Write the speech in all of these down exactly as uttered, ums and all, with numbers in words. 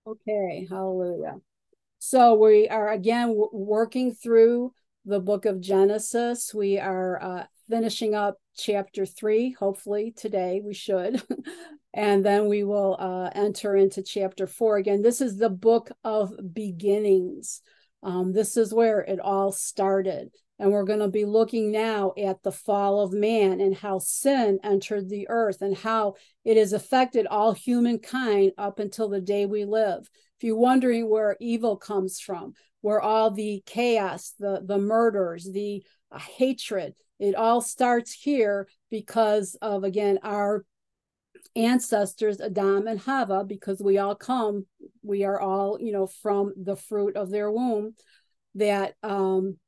Okay, hallelujah. So we are again w- working through the book of Genesis. We are uh, finishing up chapter three, hopefully today we should. And then we will uh, enter into chapter four. Again, this is the book of beginnings. Um, this is where it all started. And we're going to be looking now at the fall of man and how sin entered the earth and how it has affected all humankind up until the day we live. If you're wondering where evil comes from, where all the chaos, the, the murders, the uh, hatred, it all starts here because of, again, our ancestors, Adam and Hava, because we all come, we are all, you know, from the fruit of their womb, that um,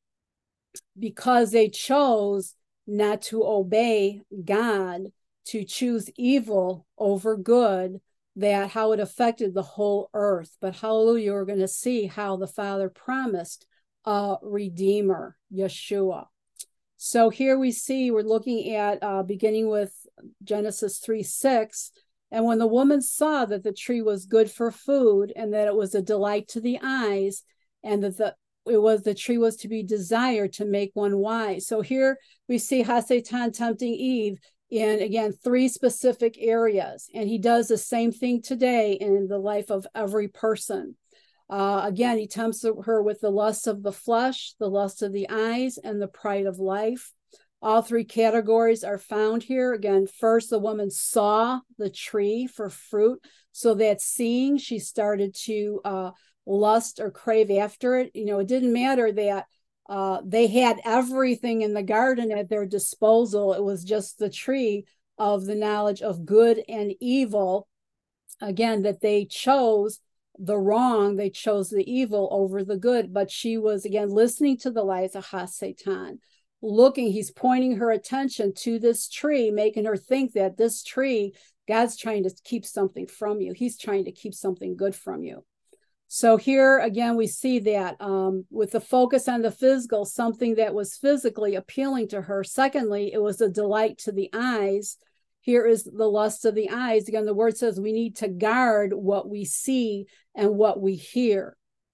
because they chose not to obey God, to choose evil over good, that how it affected the whole earth. But hallelujah, we're going to see how the Father promised a Redeemer, Yeshua. So here we see, we're looking at uh, beginning with Genesis three six. And when the woman saw that the tree was good for food and that it was a delight to the eyes, and that the it was the tree was to be desired to make one wise. So here we see Hasatan tempting Eve in, again, three specific areas. And he does the same thing today in the life of every person. Uh, again, he tempts her with the lust of the flesh, the lust of the eyes, and the pride of life. All three categories are found here. Again, first, the woman saw the tree for fruit. So that seeing, she started to uh, lust or crave after it. You know, it didn't matter that uh, they had everything in the garden at their disposal. It was just the tree of the knowledge of good and evil. Again, that they chose the wrong, they chose the evil over the good. But she was, again, listening to the lies of Hasatan, looking, he's pointing her attention to this tree, making her think that this tree, God's trying to keep something from you. He's trying to keep something good from you. So here again, we see that um, with the focus on the physical, something that was physically appealing to her. Secondly, it was a delight to the eyes. Here is the lust of the eyes. Again, the word says we need to guard what we see and what we hear,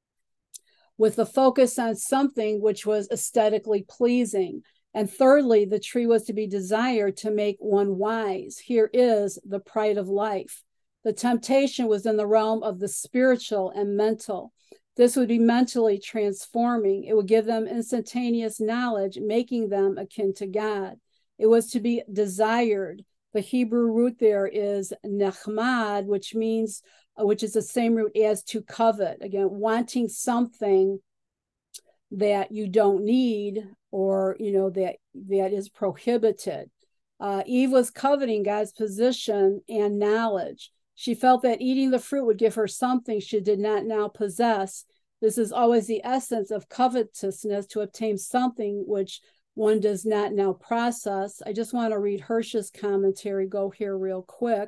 with the focus on something which was aesthetically pleasing. And thirdly, the tree was to be desired to make one wise. Here is the pride of life. The temptation was in the realm of the spiritual and mental. This would be mentally transforming. It would give them instantaneous knowledge, making them akin to God. It was to be desired. The Hebrew root there is nechmad, which means, which is the same root as to covet. Again, wanting something that you don't need, or, you know, that that is prohibited. Uh, Eve was coveting God's position and knowledge. She felt that eating the fruit would give her something she did not now possess. This is always the essence of covetousness, to obtain something which one does not now process. I just want to read Hirsch's commentary, go here real quick.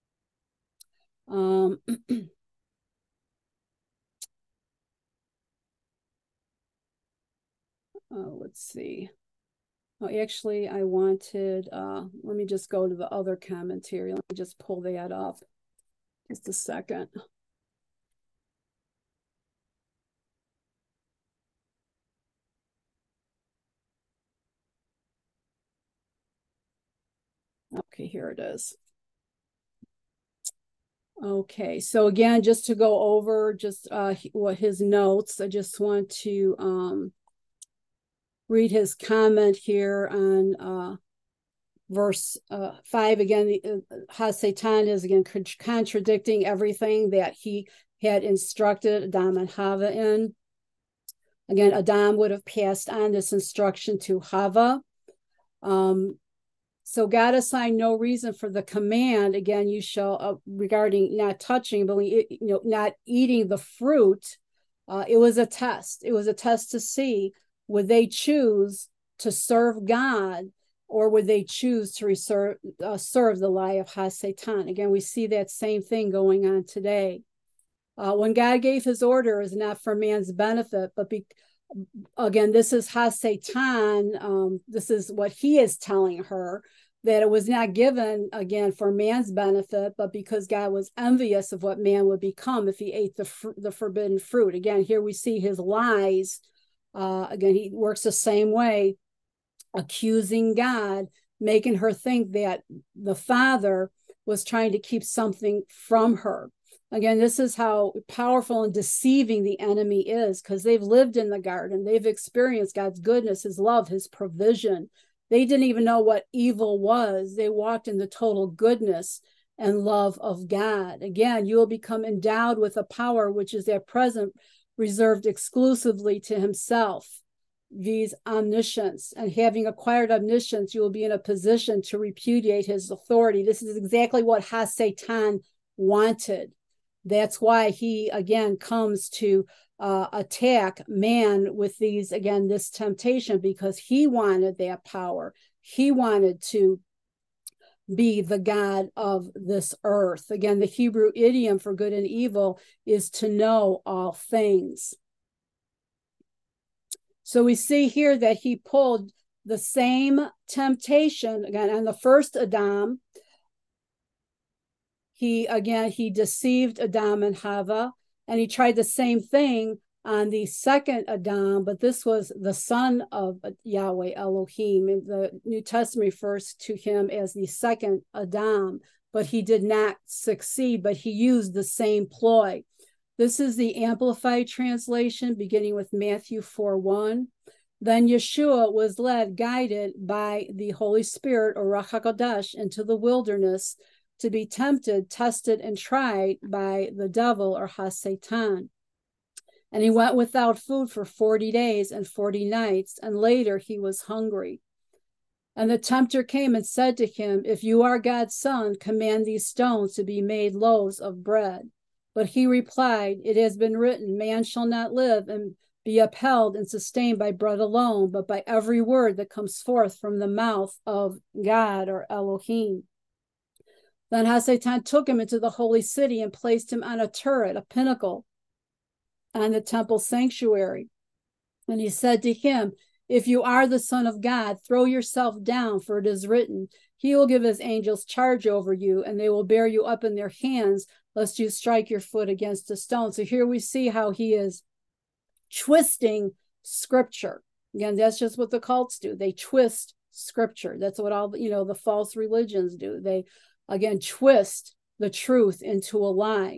Um, oh, let's see. Oh, actually, I wanted, uh, let me just go to the other commentary. Let me just pull that up. Just a second. Okay, here it is. Okay, so again, just to go over just uh, what his notes, I just want to um, read his comment here on uh, verse uh, five. Again, uh, Hasatan is again contradicting everything that he had instructed Adam and Hava in. Again, Adam would have passed on this instruction to Hava. Um, so God assigned no reason for the command. Again, you shall uh, regarding not touching, but you know, not eating the fruit. Uh, it was a test. It was a test to see, would they choose to serve God, or would they choose to reserve, uh, serve the lie of Hasatan? Again, we see that same thing going on today. Uh, when God gave his order, is not for man's benefit, but be, again, this is Hasatan. Um, this is what he is telling her. that it was not given, again, for man's benefit, but because God was envious of what man would become if he ate the, fr- the forbidden fruit. Again, here we see his lies. Uh, again, he works the same way, accusing God, making her think that the Father was trying to keep something from her. Again, this is how powerful and deceiving the enemy is, because they've lived in the garden. They've experienced God's goodness, his love, his provision. They didn't even know what evil was. They walked in the total goodness and love of God. Again, you will become endowed with a power which is at present reserved exclusively to himself, viz. Omniscience. And having acquired omniscience, you will be in a position to repudiate his authority. This is exactly what Ha-Satan wanted. That's why he, again, comes to uh, attack man with these, again, this temptation, because he wanted that power. He wanted to be the God of this earth. Again, the Hebrew idiom for good and evil is to know all things. So we see here that he pulled the same temptation, again, on the first Adam. He, again, he deceived Adam and Hava, and he tried the same thing on the second Adam, but this was the son of Yahweh Elohim. And the New Testament refers to him as the second Adam, but he did not succeed, but he used the same ploy. This is the Amplified translation, beginning with Matthew four one. Then Yeshua was led, guided by the Holy Spirit, or Ruach HaKodesh, into the wilderness to be tempted, tested, and tried by the devil, or Ha-Satan. And he went without food for forty days and forty nights, and later he was hungry. And the tempter came and said to him, if you are God's son, command these stones to be made loaves of bread. But he replied, it has been written, man shall not live and be upheld and sustained by bread alone, but by every word that comes forth from the mouth of God, or Elohim. Then Ha-Satan took him into the holy city and placed him on a turret, a pinnacle, on the temple sanctuary. And he said to him, if you are the Son of God, throw yourself down, for it is written, he will give his angels charge over you, and they will bear you up in their hands, lest you strike your foot against a stone. So here we see how he is twisting scripture. Again, that's just what the cults do. They twist scripture. That's what all, you know, the false religions do. They, again, twist the truth into a lie.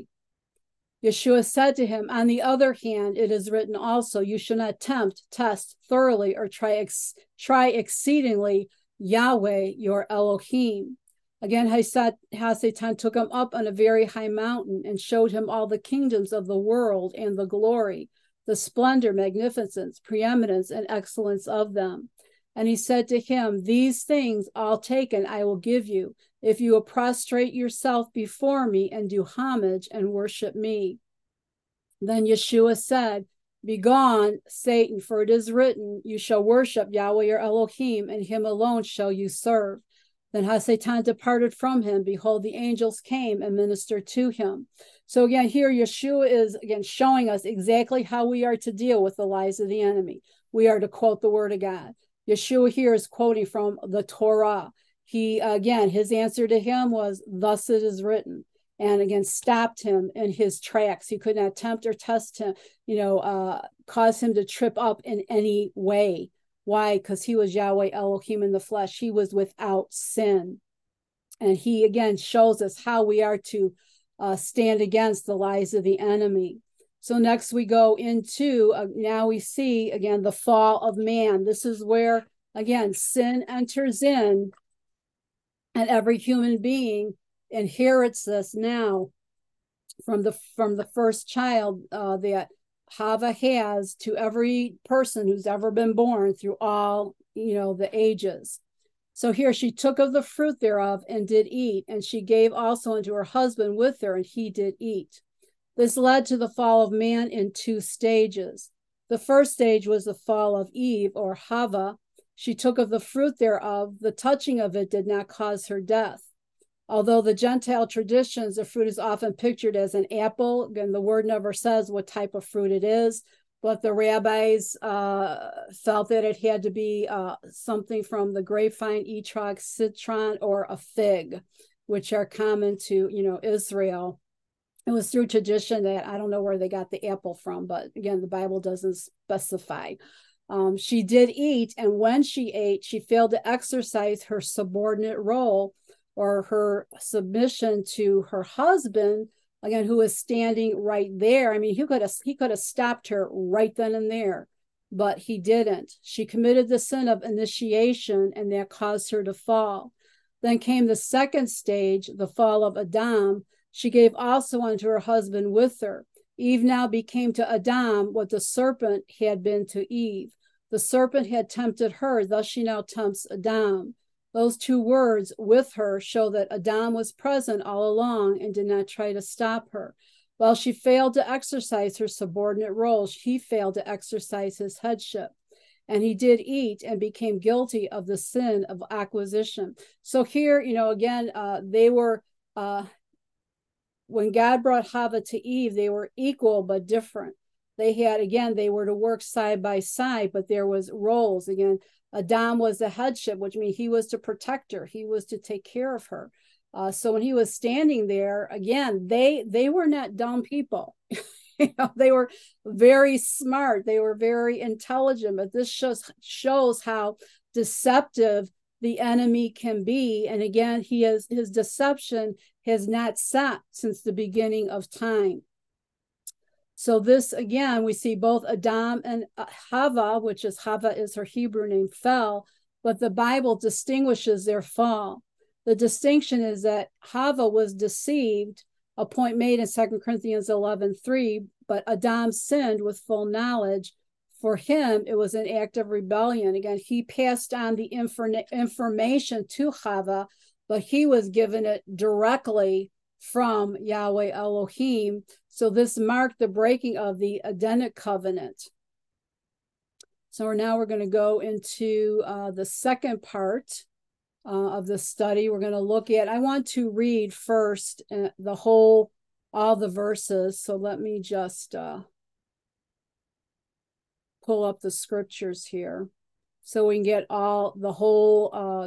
Yeshua said to him, on the other hand, it is written also, you shall not tempt, test thoroughly, or try, ex- try exceedingly Yahweh, your Elohim. Again, Ha-Satan took him up on a very high mountain and showed him all the kingdoms of the world and the glory, the splendor, magnificence, preeminence, and excellence of them. And he said to him, these things all taken I will give you, if you will prostrate yourself before me and do homage and worship me. Then Yeshua said, begone, Satan, for it is written, you shall worship Yahweh your Elohim, and him alone shall you serve. Then Ha-Satan departed from him. Behold, the angels came and ministered to him. So again, here Yeshua is, again, showing us exactly how we are to deal with the lies of the enemy. We are to quote the word of God. Yeshua here is quoting from the Torah. He, again, his answer to him was, thus it is written. And again, stopped him in his tracks. He could not tempt or test him, you know, uh, cause him to trip up in any way. Why? Because he was Yahweh Elohim in the flesh. He was without sin. And he, again, shows us how we are to uh, stand against the lies of the enemy. So next we go into, uh, now we see, again, the fall of man. This is where, again, sin enters in, and every human being inherits this now from the from the first child uh, that Hava has to every person who's ever been born through all, you know, the ages. So here she took of the fruit thereof and did eat, and she gave also unto her husband with her, and he did eat. This led to the fall of man in two stages. The first stage was the fall of Eve, or Hava. She took of the fruit thereof. The touching of it did not cause her death. Although the Gentile traditions, the fruit is often pictured as an apple. Again, the word never says what type of fruit it is, but the rabbis uh, felt that it had to be uh, something from the grapevine, etrog, citron, or a fig, which are common to, you know, Israel. It was through tradition that I don't know where they got the apple from, but again, the Bible doesn't specify. Um, she did eat, and when she ate, she failed to exercise her subordinate role or her submission to her husband, again, who was standing right there. I mean, he could have he could have stopped her right then and there, but he didn't. She committed the sin of initiation, and that caused her to fall. Then came the second stage, the fall of Adam. She gave also unto her husband with her. Eve now became to Adam what the serpent had been to Eve. The serpent had tempted her, thus she now tempts Adam. Those two words, with her, show that Adam was present all along and did not try to stop her. While she failed to exercise her subordinate role, he failed to exercise his headship. And he did eat and became guilty of the sin of acquisition. So here, you know, again, uh, they were... Uh, when God brought Hava to Eve, they were equal but different. They had, again, they were to work side by side, but there was roles. Again, Adam was the headship, which means he was to protect her. He was to take care of her. Uh, so when he was standing there, again, they they were not dumb people. You know, they were very smart. They were very intelligent. But this shows shows how deceptive the enemy can be. And again, he has his deception has not stopped since the beginning of time. So this, again, we see both Adam and Hava, which is Hava is her Hebrew name, fell, but the Bible distinguishes their fall. The distinction is that Hava was deceived, a point made in Second Corinthians eleven three, but Adam sinned with full knowledge. For him, it was an act of rebellion. Again, he passed on the infor- information to Hava, but he was given it directly from Yahweh Elohim. So this marked the breaking of the Edenic covenant. So now we're going to go into uh, the second part uh, of the study. We're going to look at, I want to read first uh, the whole, all the verses. So let me just uh, pull up the scriptures here so we can get all the whole uh,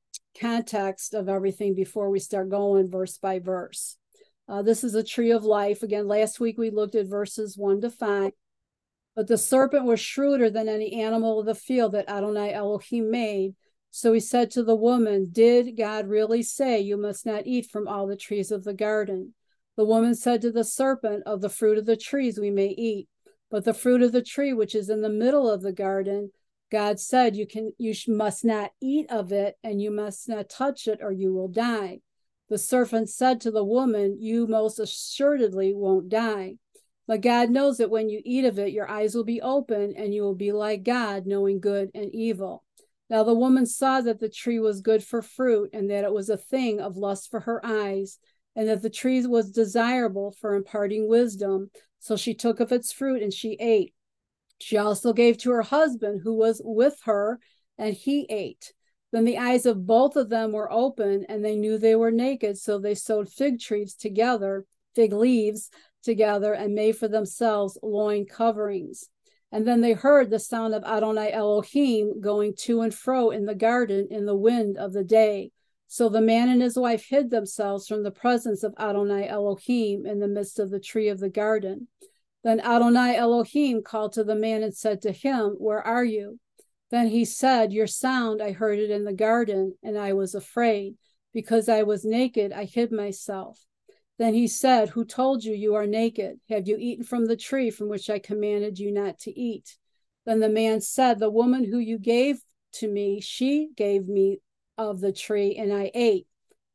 context of everything before we start going verse by verse. Uh, this is a tree of life. Again, last week we looked at verses one to five. But the serpent was shrewder than any animal of the field that Adonai Elohim made. So he said to the woman, did God really say you must not eat from all the trees of the garden? The woman said to the serpent, of the fruit of the trees we may eat, but the fruit of the tree which is in the middle of the garden, God said, you can, you must not eat of it, and you must not touch it, or you will die. The serpent said to the woman, you most assuredly won't die. But God knows that when you eat of it, your eyes will be open, and you will be like God, knowing good and evil. Now the woman saw that the tree was good for fruit, and that it was a thing of lust for her eyes, and that the tree was desirable for imparting wisdom. So she took of its fruit, and she ate. She also gave to her husband who was with her, and he ate. Then the eyes of both of them were open, and they knew they were naked. So they sewed fig trees together, fig leaves together, and made for themselves loin coverings. And then they heard the sound of Adonai Elohim going to and fro in the garden in the wind of the day. So the man and his wife hid themselves from the presence of Adonai Elohim in the midst of the tree of the garden. Then Adonai Elohim called to the man and said to him, where are you? Then he said, your sound, I heard it in the garden, and I was afraid. Because I was naked, I hid myself. Then he said, who told you you are naked? Have you eaten from the tree from which I commanded you not to eat? Then the man said, the woman who you gave to me, she gave me of the tree, and I ate.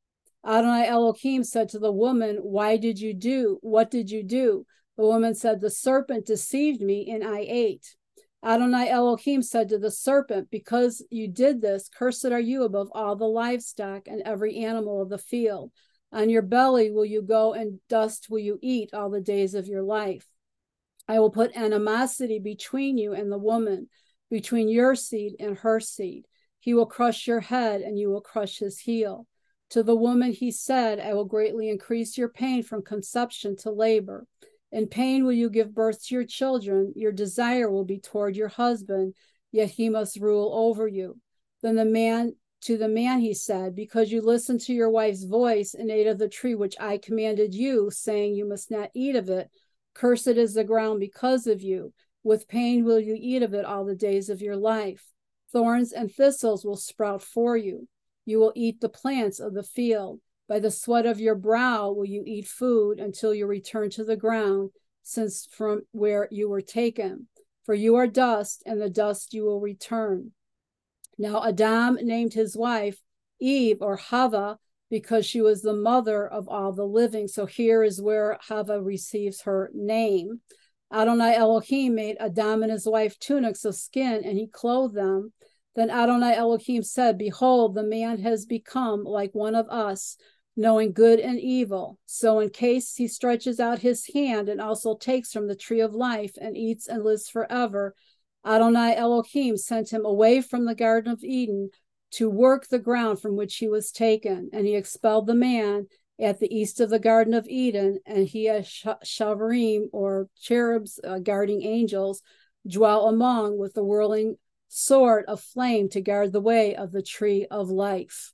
Adonai Elohim said to the woman, why did you do? What did you do? The woman said, the serpent deceived me, and I ate. Adonai Elohim said to the serpent, because you did this, cursed are you above all the livestock and every animal of the field. On your belly will you go, and dust will you eat all the days of your life. I will put animosity between you and the woman, between your seed and her seed. He will crush your head, and you will crush his heel. To the woman he said, I will greatly increase your pain from conception to labor. In pain will you give birth to your children. Your desire will be toward your husband, yet he must rule over you. Then the man, to the man he said, because you listened to your wife's voice and ate of the tree which I commanded you, saying you must not eat of it, cursed is the ground because of you. With pain will you eat of it all the days of your life. Thorns and thistles will sprout for you. You will eat the plants of the field. By the sweat of your brow will you eat food until you return to the ground, since from where you were taken. For you are dust, and the dust you will return. Now Adam named his wife Eve, or Hava, because she was the mother of all the living. So here is where Hava receives her name. Adonai Elohim made Adam and his wife tunics of skin, and he clothed them. Then Adonai Elohim said, behold, the man has become like one of us, knowing good and evil. So in case he stretches out his hand and also takes from the tree of life and eats and lives forever, Adonai Elohim sent him away from the Garden of Eden to work the ground from which he was taken. And he expelled the man at the east of the Garden of Eden, and he has Shavarim, or cherubs, uh, guarding angels, dwell among with the whirling sword of flame to guard the way of the tree of life.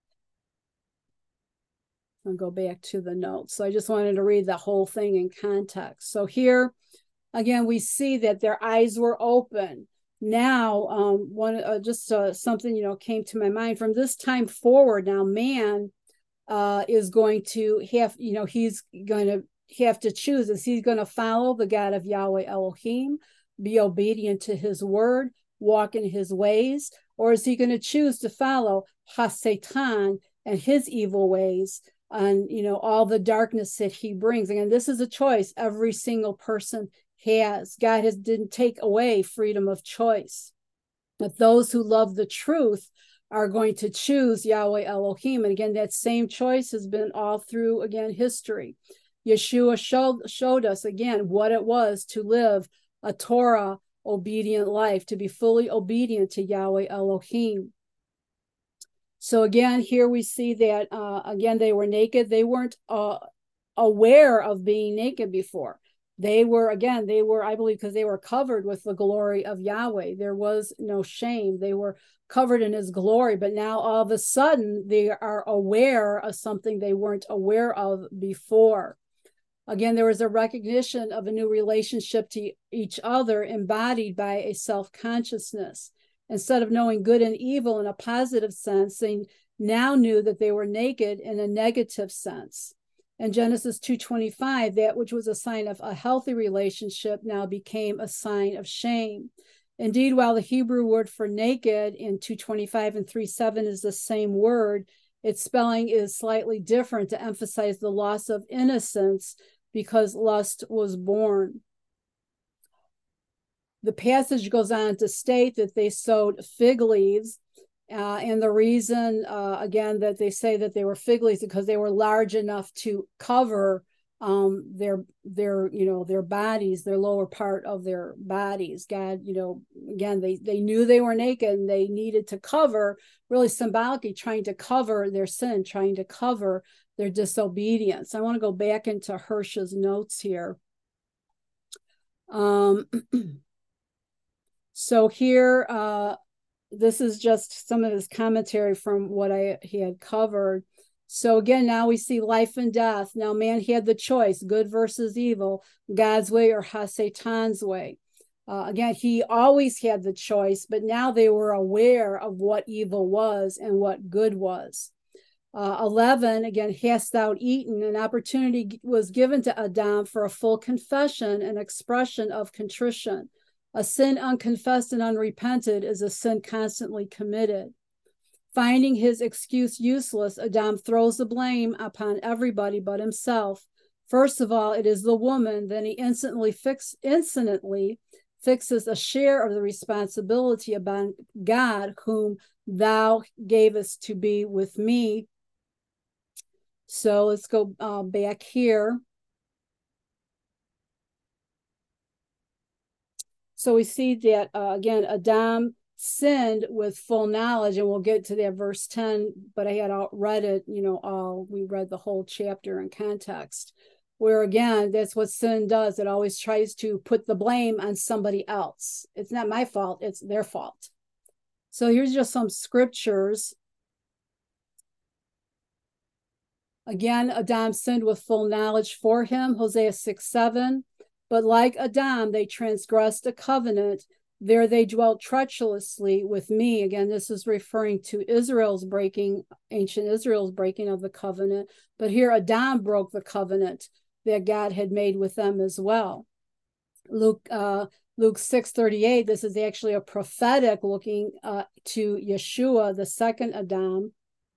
I'll go back to the notes. So I just wanted to read the whole thing in context. So here, again, we see that their eyes were open. Now, um, one uh, just uh, something, you know, came to my mind. From this time forward, now man uh, is going to have, you know, he's going to have to choose. Is he going to follow the God of Yahweh Elohim, be obedient to his word, walk in his ways, or is he going to choose to follow Ha-Satan and his evil ways, and, you know, all the darkness that he brings? Again, this is a choice every single person has. God has didn't take away freedom of choice. But those who love the truth are going to choose Yahweh Elohim. And again, that same choice has been all through, again, history. Yeshua showed, showed us, again, what it was to live a Torah obedient life, to be fully obedient to Yahweh Elohim. So again, here we see that, uh, again, they were naked. They weren't uh, aware of being naked before. They were, again, they were, I believe, because they were covered with the glory of Yahweh. There was no shame. They were covered in his glory. But now all of a sudden, they are aware of something they weren't aware of before. Again, there was a recognition of a new relationship to each other embodied by a self-consciousness. Instead of knowing good and evil in a positive sense, they now knew that they were naked in a negative sense. In Genesis two twenty-five, that which was a sign of a healthy relationship now became a sign of shame. Indeed, while the Hebrew word for naked in two twenty-five and three seven is the same word, its spelling is slightly different to emphasize the loss of innocence because lust was born. The passage goes on to state that they sewed fig leaves. Uh, and the reason, uh, again, that they say that they were fig leaves because they were large enough to cover um, their, their, you know, their bodies, their lower part of their bodies. God, you know, again, they, they knew they were naked and they needed to cover, really symbolically trying to cover their sin, trying to cover their disobedience. I want to go back into Hirsch's notes here. Um, so here, uh, this is just some of his commentary from what I he had covered. So again, now we see life and death. Now man had the choice, good versus evil, God's way or Ha-Satan's way. Uh, again, he always had the choice, but now they were aware of what evil was and what good was. Uh, eleven, again, hast thou eaten? An opportunity was given to Adam for a full confession and expression of contrition. A sin unconfessed and unrepented is a sin constantly committed. Finding his excuse useless, Adam throws the blame upon everybody but himself. First of all, it is the woman. Then he instantly, fix, instantly fixes a share of the responsibility upon God, whom thou gavest to be with me. So let's go uh, back here. So we see that, uh, again, Adam sinned with full knowledge, and we'll get to that verse ten, but I had all read it, you know, all, we read the whole chapter in context. where again, that's what sin does. It always tries to put the blame on somebody else. It's not my fault, it's their fault. So here's just some scriptures. Again, Adam sinned with full knowledge for him, Hosea six seven. But like Adam, they transgressed a covenant. There they dwelt treacherously with me. Again, this is referring to Israel's breaking, ancient Israel's breaking of the covenant. But here Adam broke the covenant that God had made with them as well. Luke uh, Luke six thirty-eight, this is actually a prophetic looking uh, to Yeshua, the second Adam,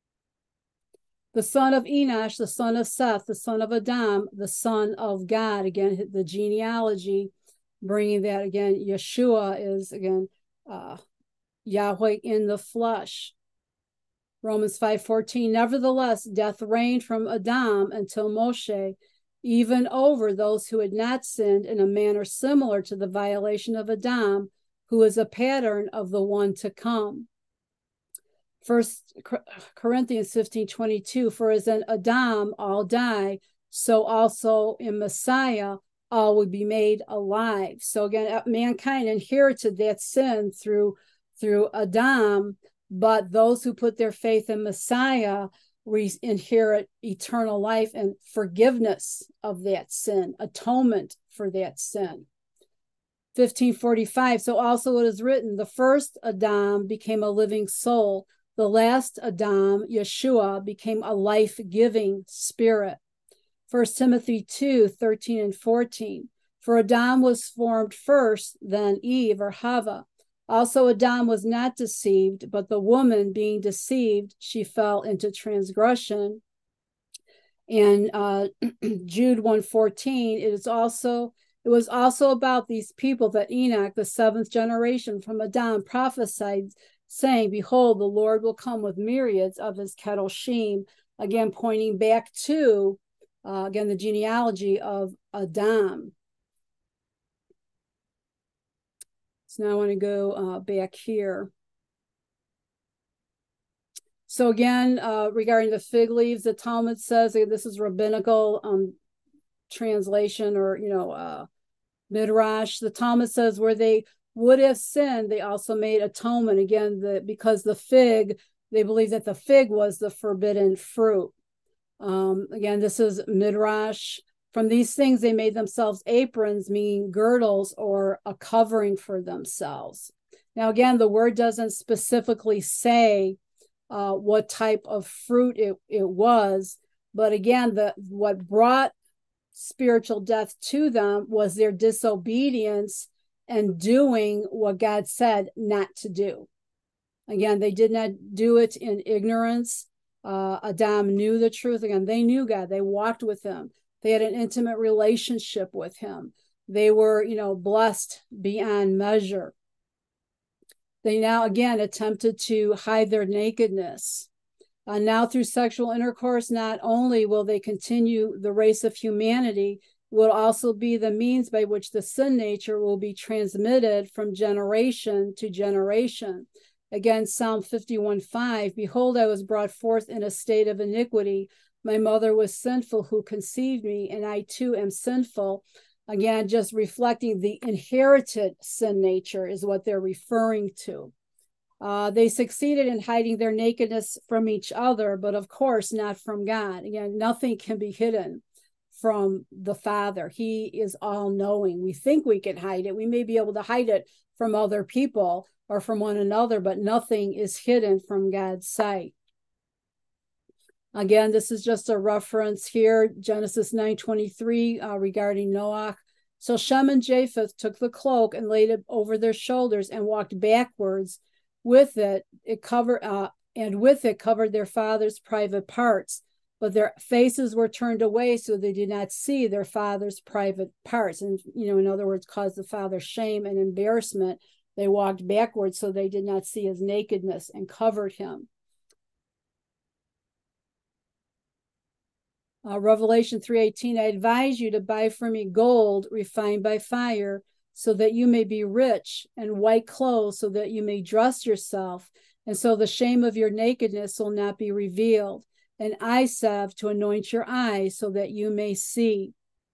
the son of Enosh, the son of Seth, the son of Adam, the son of God. Again, the genealogy, bringing that again. Yeshua is, again, uh, Yahweh in the flesh. Romans five fourteen, nevertheless, death reigned from Adam until Moshe, even over those who had not sinned in a manner similar to the violation of Adam, who is a pattern of the one to come. First Corinthians fifteen twenty-two, for as in Adam all die, so also in Messiah all will be made alive. So again, mankind inherited that sin through, through Adam, but those who put their faith in Messiah we inherit eternal life and forgiveness of that sin, atonement for that sin. fifteen forty-five, so also it is written, the first Adam became a living soul. The last Adam, Yeshua, became a life-giving spirit. First Timothy two thirteen and fourteen. For Adam was formed first, then Eve or Hava. Also Adam was not deceived, but the woman being deceived, she fell into transgression. And uh, Jude one fourteen, it is also it was also about these people that Enoch, the seventh generation from Adam, prophesied, saying, behold, the Lord will come with myriads of his kedoshim, again pointing back to uh, again the genealogy of Adam. So now I want to go uh, back here. So again, uh, regarding the fig leaves, the Talmud says, this is rabbinical um, translation, or, you know, uh, Midrash. The Talmud says where they would have sinned, they also made atonement. Again, the, because the fig, they believe that the fig was the forbidden fruit. Um, again, this is Midrash. From these things, they made themselves aprons, meaning girdles or a covering for themselves. Now, again, the word doesn't specifically say uh, what type of fruit it, it was. But again, the what brought spiritual death to them was their disobedience and doing what God said not to do. Again, they did not do it in ignorance. Uh, Adam knew the truth. Again, they knew God. They walked with him. They had an intimate relationship with him. They were, you know, blessed beyond measure. They now, again, attempted to hide their nakedness. Uh, now, through sexual intercourse, not only will they continue the race of humanity, will also be the means by which the sin nature will be transmitted from generation to generation. Again, Psalm fifty-one five, behold, I was brought forth in a state of iniquity. My mother was sinful who conceived me, and I too am sinful. Again, just reflecting the inherited sin nature is what they're referring to. Uh, they succeeded in hiding their nakedness from each other, but of course not from God. Again, nothing can be hidden from the Father. He is all-knowing. We think we can hide it. We may be able to hide it from other people or from one another, but nothing is hidden from God's sight. Again, this is just a reference here, Genesis nine twenty-three, uh, regarding Noah. So Shem and Japheth took the cloak and laid it over their shoulders and walked backwards. With it, it covered, uh, and with it covered their father's private parts, but their faces were turned away so they did not see their father's private parts. And, you know, in other words, caused the father shame and embarrassment. They walked backwards so they did not see his nakedness and covered him. Uh, Revelation three eighteen, I advise you to buy from me gold refined by fire, so that you may be rich, and white clothes, so that you may dress yourself, and so the shame of your nakedness will not be revealed, and eye salve to anoint your eyes, so that you may see.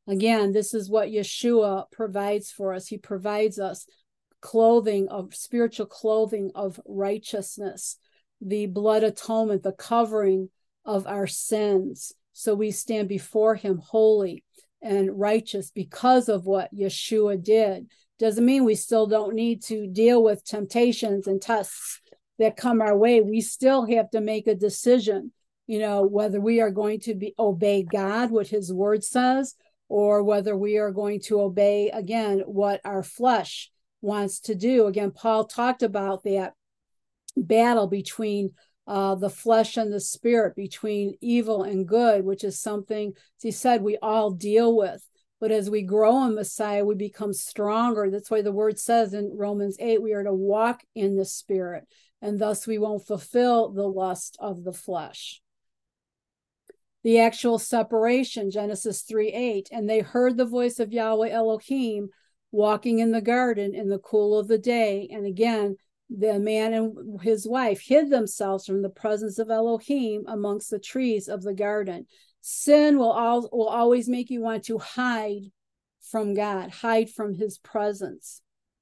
Again, this is what Yeshua provides for us. He provides us clothing of spiritual clothing of righteousness, the blood atonement, the covering of our sins. So we stand before him holy and righteous because of what Yeshua did. Doesn't mean we still don't need to deal with temptations and tests that come our way. We still have to make a decision, you know, whether we are going to be obey God, what his word says, or whether we are going to obey, again, what our flesh wants to do. Again, Paul talked about that battle between uh, the flesh and the spirit, between evil and good, which is something, as he said, we all deal with. But as we grow in Messiah, we become stronger. That's why the word says in Romans eight, we are to walk in the spirit, and thus we won't fulfill the lust of the flesh. The actual separation, Genesis three eight, and they heard the voice of Yahweh Elohim walking in the garden in the cool of the day. And again, the man and his wife hid themselves from the presence of Elohim amongst the trees of the garden. Sin will, all, will always make you want to hide from God, hide from his presence.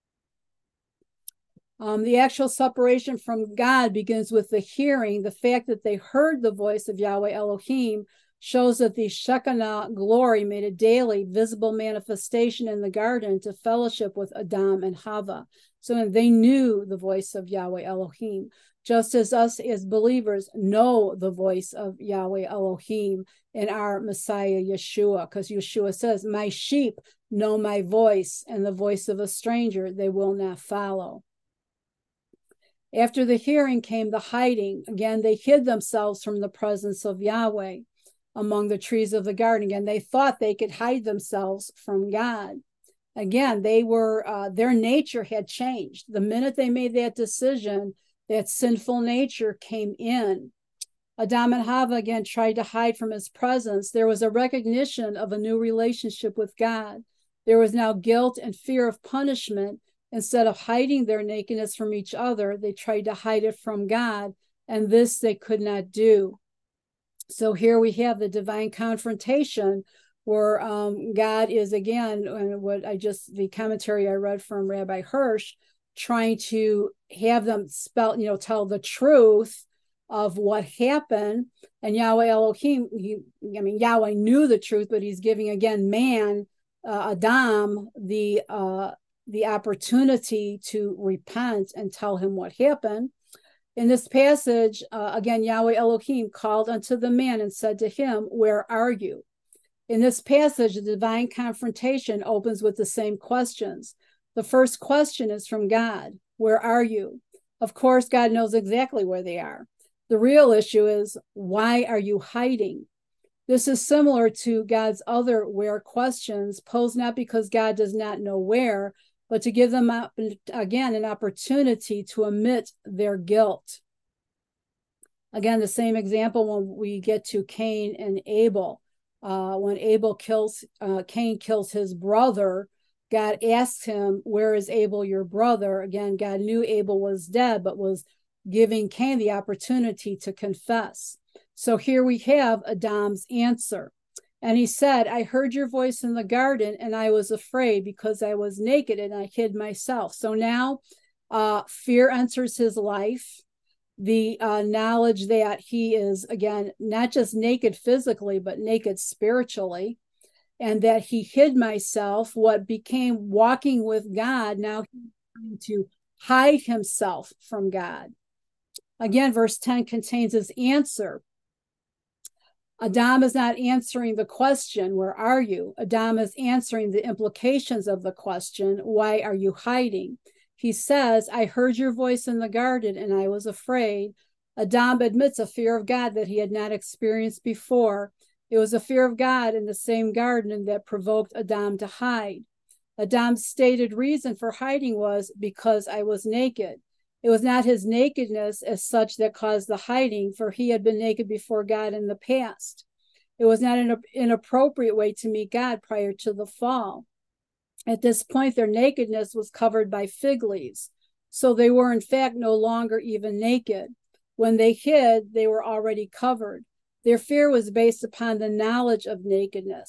Um, the actual separation from God begins with the hearing. The fact that they heard the voice of Yahweh Elohim shows that the Shekinah glory made a daily visible manifestation in the garden to fellowship with Adam and Hava. So they knew the voice of Yahweh Elohim, just as us as believers know the voice of Yahweh Elohim in our Messiah Yeshua, because Yeshua says, my sheep know my voice, and the voice of a stranger they will not follow. After the hearing came the hiding. Again, they hid themselves from the presence of Yahweh among the trees of the garden. Again, they thought they could hide themselves from God. Again, they were, uh, their nature had changed. The minute they made that decision, that sinful nature came in. Adam and Hava again tried to hide from his presence. There was a recognition of a new relationship with God. There was now guilt and fear of punishment. Instead of hiding their nakedness from each other, they tried to hide it from God, and this they could not do. So here we have the divine confrontation where um, God is again, and what I just, the commentary I read from Rabbi Hirsch, trying to have them spell, you know, tell the truth of what happened. And Yahweh Elohim, he, I mean, Yahweh knew the truth, but he's giving again man, uh, Adam, the uh, the opportunity to repent and tell him what happened. In this passage, uh, again, Yahweh Elohim called unto the man and said to him, where are you? In this passage, the divine confrontation opens with the same questions. The first question is from God. Where are you? Of course, God knows exactly where they are. The real issue is, why are you hiding? This is similar to God's other where questions, posed not because God does not know where, but to give them, again, an opportunity to admit their guilt. Again, the same example when we get to Cain and Abel. Uh, when Abel kills, uh, Cain kills his brother, God asks him, where is Abel, your brother? Again, God knew Abel was dead, but was giving Cain the opportunity to confess. So here we have Adam's answer. And he said, I heard your voice in the garden, and I was afraid because I was naked and I hid myself. So now uh, fear enters his life. The uh, knowledge that he is, again, not just naked physically, but naked spiritually, and that he hid myself, what became walking with God, now he's trying to hide himself from God. Again, verse ten contains his answer. Adam is not answering the question, where are you? Adam is answering the implications of the question, why are you hiding? He says, I heard your voice in the garden and I was afraid. Adam admits a fear of God that he had not experienced before. It was a fear of God in the same garden that provoked Adam to hide. Adam's stated reason for hiding was because I was naked. It was not his nakedness as such that caused the hiding, for he had been naked before God in the past. It was not an inappropriate way to meet God prior to the fall. At this point, their nakedness was covered by fig leaves, so they were in fact no longer even naked. When they hid, they were already covered. Their fear was based upon the knowledge of nakedness.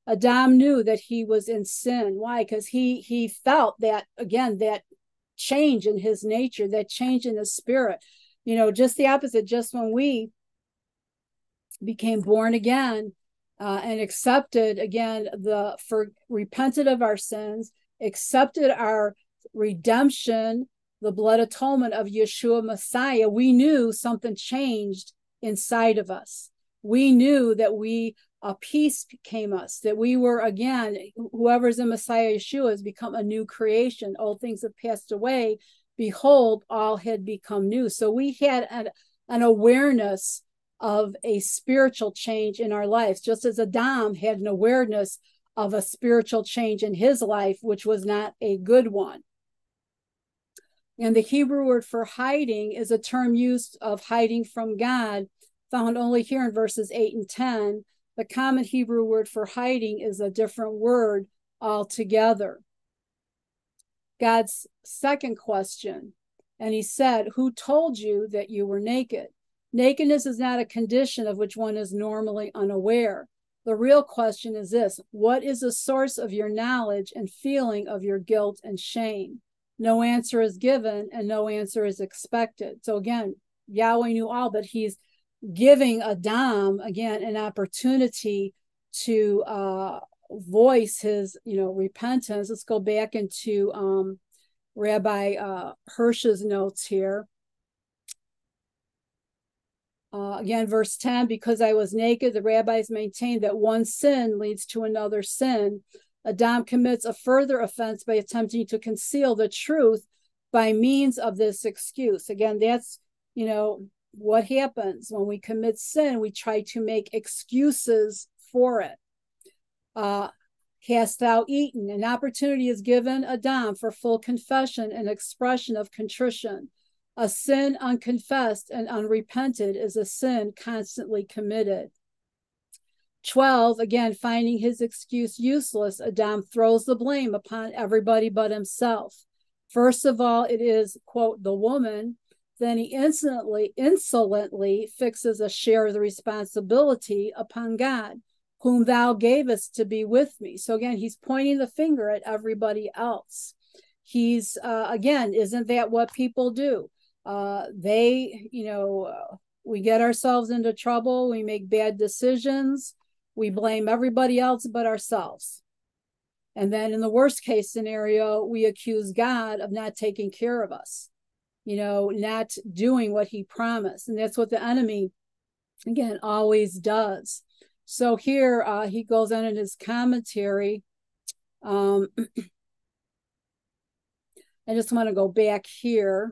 Adam knew that he was in sin. Why? Because he he felt that, again, that change in his nature, that change in his spirit. You know, just the opposite. Just when we became born again uh, and accepted, again, the for repented of our sins, accepted our redemption, the blood atonement of Yeshua Messiah, we knew something changed inside of us. We knew that we a peace came us, that we were, again, whoever's in Messiah Yeshua has become a new creation. Old things have passed away. Behold, all had become new. So we had an, an awareness of a spiritual change in our lives, just as Adam had an awareness of a spiritual change in his life, which was not a good one. And the Hebrew word for hiding is a term used of hiding from God, found only here in verses eight and ten. The common Hebrew word for hiding is a different word altogether. God's second question, and he said, who told you that you were naked? Nakedness is not a condition of which one is normally unaware. The real question is this: what is the source of your knowledge and feeling of your guilt and shame? No answer is given and no answer is expected. So again, Yahweh knew all, but he's giving Adam, again, an opportunity to uh, voice his, you know, repentance. Let's go back into um, Rabbi uh, Hirsch's notes here. Uh, again, verse ten, because I was naked, the rabbis maintain that one sin leads to another sin. Adam commits a further offense by attempting to conceal the truth by means of this excuse. Again, that's, you know, what happens when we commit sin. We try to make excuses for it. Uh, hast thou eaten? An opportunity is given Adam for full confession and expression of contrition. A sin unconfessed and unrepented is a sin constantly committed. twelve, again, finding his excuse useless, Adam throws the blame upon everybody but himself. First of all, it is, quote, the woman. Then he insolently, insolently fixes a share of the responsibility upon God, whom thou gavest to be with me. So again, he's pointing the finger at everybody else. He's, uh, again, isn't that what people do? Uh, they, you know, uh, we get ourselves into trouble. We make bad decisions. We blame everybody else but ourselves. And then in the worst case scenario, we accuse God of not taking care of us, you know, not doing what he promised. And that's what the enemy, again, always does. So here uh, he goes on in his commentary. Um, I just want to go back here.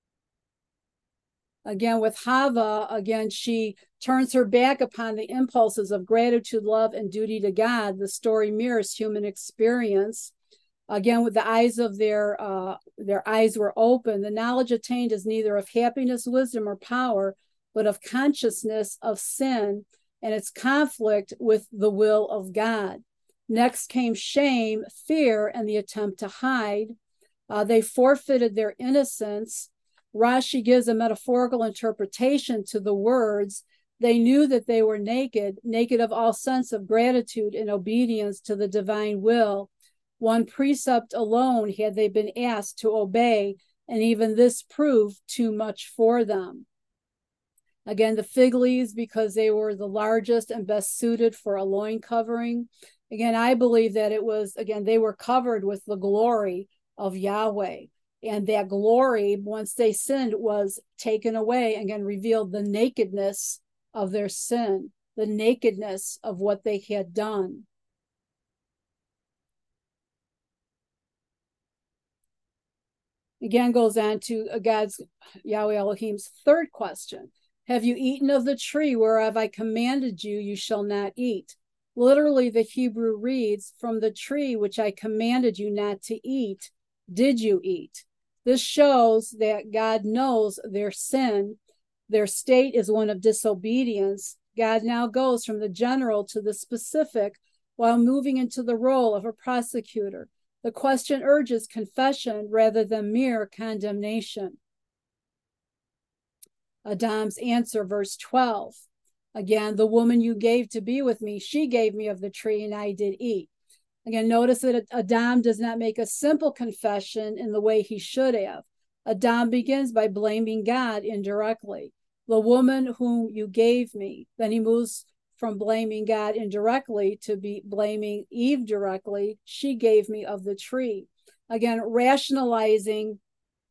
Again, with Hava, again, she turns her back upon the impulses of gratitude, love, and duty to God. The story mirrors human experience. Again, with the eyes of their uh, their eyes were open. The knowledge attained is neither of happiness, wisdom, or power, but of consciousness of sin and its conflict with the will of God. Next came shame, fear, and the attempt to hide. Uh, they forfeited their innocence. Rashi gives a metaphorical interpretation to the words. They knew that they were naked, naked of all sense of gratitude and obedience to the divine will. One precept alone had they been asked to obey, and even this proved too much for them. Again, the fig leaves, because they were the largest and best suited for a loin covering. Again, I believe that it was, again, they were covered with the glory of Yahweh. And that glory, once they sinned, was taken away, and again revealed the nakedness of their sin, the nakedness of what they had done. Again, goes on to God's, Yahweh Elohim's third question. Have you eaten of the tree whereof I commanded you, you shall not eat? Literally, the Hebrew reads, from the tree which I commanded you not to eat, did you eat? This shows that God knows their sin. Their state is one of disobedience. God now goes from the general to the specific while moving into the role of a prosecutor. The question urges confession rather than mere condemnation. Adam's answer, verse twelve. Again, the woman you gave to be with me, she gave me of the tree and I did eat. Again, notice that Adam does not make a simple confession in the way he should have. Adam begins by blaming God indirectly. The woman whom you gave me. Then he moves from blaming God indirectly to be blaming Eve directly. She gave me of the tree. Again, rationalizing,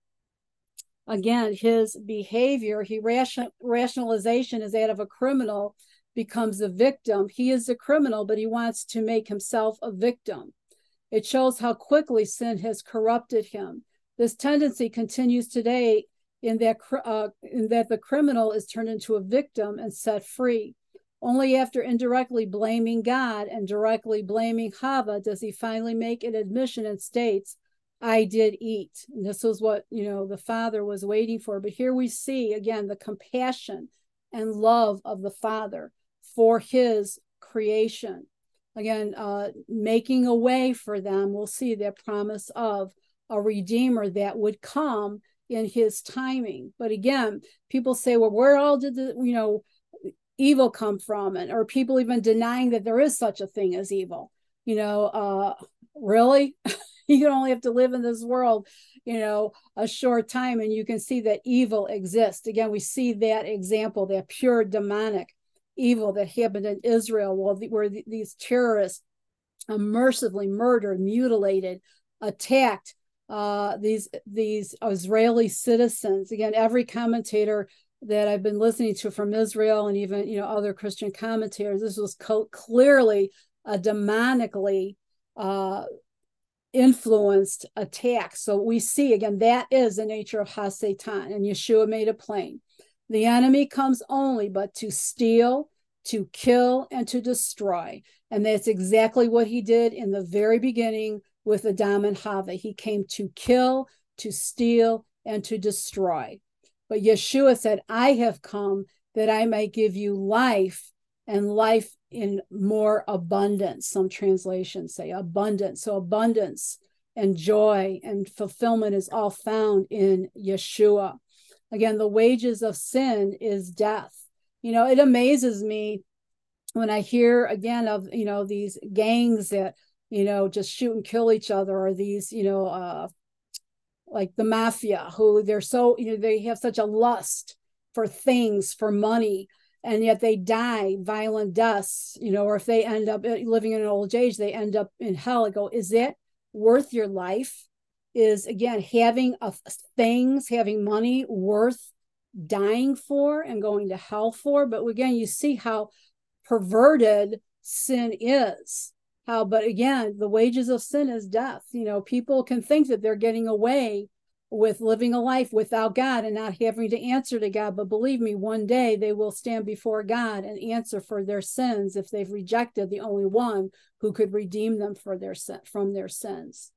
again, his behavior. He ration, rationalization is that of a criminal becomes a victim. He is a criminal, but he wants to make himself a victim. It shows how quickly sin has corrupted him. This tendency continues today in that, uh, in that the criminal is turned into a victim and set free. Only after indirectly blaming God and directly blaming Hava does he finally make an admission and states, I did eat. And this was what, you know, the Father was waiting for. But here we see, again, the compassion and love of the Father for his creation. Again, uh, making a way for them. We'll see that promise of a Redeemer that would come in his timing. But again, people say, well, where all did the, you know, evil come from? And or people even denying that there is such a thing as evil. You know, uh, really? You only have to live in this world, you know, a short time, and you can see that evil exists. Again, we see that example, that pure demonic evil that happened in Israel, where these terrorists mercifully murdered, mutilated, attacked uh, these these Israeli citizens. Again, every commentator that I've been listening to from Israel and even, you know, other Christian commentators, this was co- clearly a demonically uh, influenced attack. So we see, again, that is the nature of HaSatan, and Yeshua made it plain. The enemy comes only but to steal, to kill, and to destroy. And that's exactly what he did in the very beginning with Adam and Hava. He came to kill, to steal, and to destroy. But Yeshua said, I have come that I may give you life, and life in more abundance. Some translations say abundance. So abundance and joy and fulfillment is all found in Yeshua. Again, the wages of sin is death. You know, it amazes me when I hear again of, you know, these gangs that, you know, just shoot and kill each other, or these, you know, uh, like the mafia, who they're so, you know, they have such a lust for things, for money, and yet they die violent deaths, you know, or if they end up living in an old age, they end up in hell. I go, is that worth your life? Is, again, having a, things, having money worth dying for and going to hell for? But again, you see how perverted sin is. How, but again, the wages of sin is death. You know, people can think that they're getting away with living a life without God and not having to answer to God. But believe me, one day they will stand before God and answer for their sins if they've rejected the only one who could redeem them for their from their sins.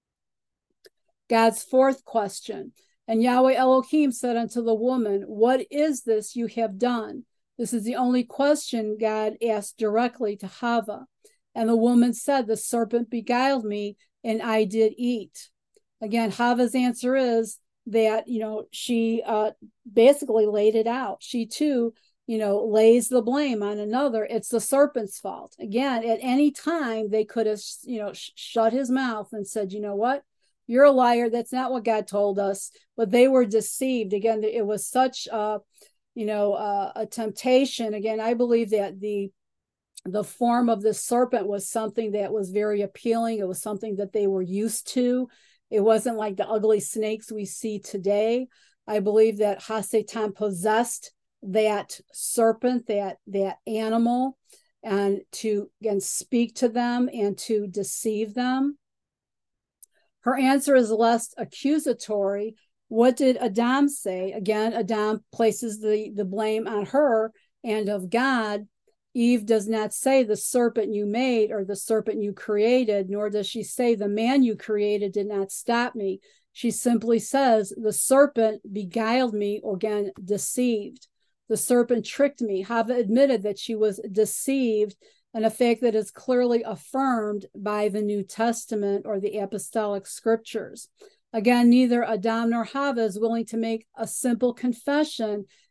God's fourth question. And Yahweh Elohim said unto the woman, what is this you have done? This is the only question God asked directly to Hava. And the woman said, the serpent beguiled me and I did eat. Again, Hava's answer is that, you know, she uh, basically laid it out. She too, you know, lays the blame on another. It's the serpent's fault. Again, at any time they could have, you know, sh- shut his mouth and said, you know what? You're a liar. That's not what God told us. But they were deceived. Again, it was such a, you know, uh, a temptation. Again, I believe that the the form of the serpent was something that was very appealing. It was something that they were used to. It wasn't like the ugly snakes we see today. I believe that HaSatan possessed that serpent, that, that animal, and to, again, speak to them and to deceive them. Her answer is less accusatory. What did Adam say? Again, Adam places the, the blame on her and of God. Eve does not say the serpent you made or the serpent you created, nor does she say the man you created did not stop me. She simply says the serpent beguiled me, or again, deceived. The serpent tricked me. Hava admitted that she was deceived, and a fact that is clearly affirmed by the New Testament or the apostolic scriptures. Again, neither Adam nor Hava is willing to make a simple confession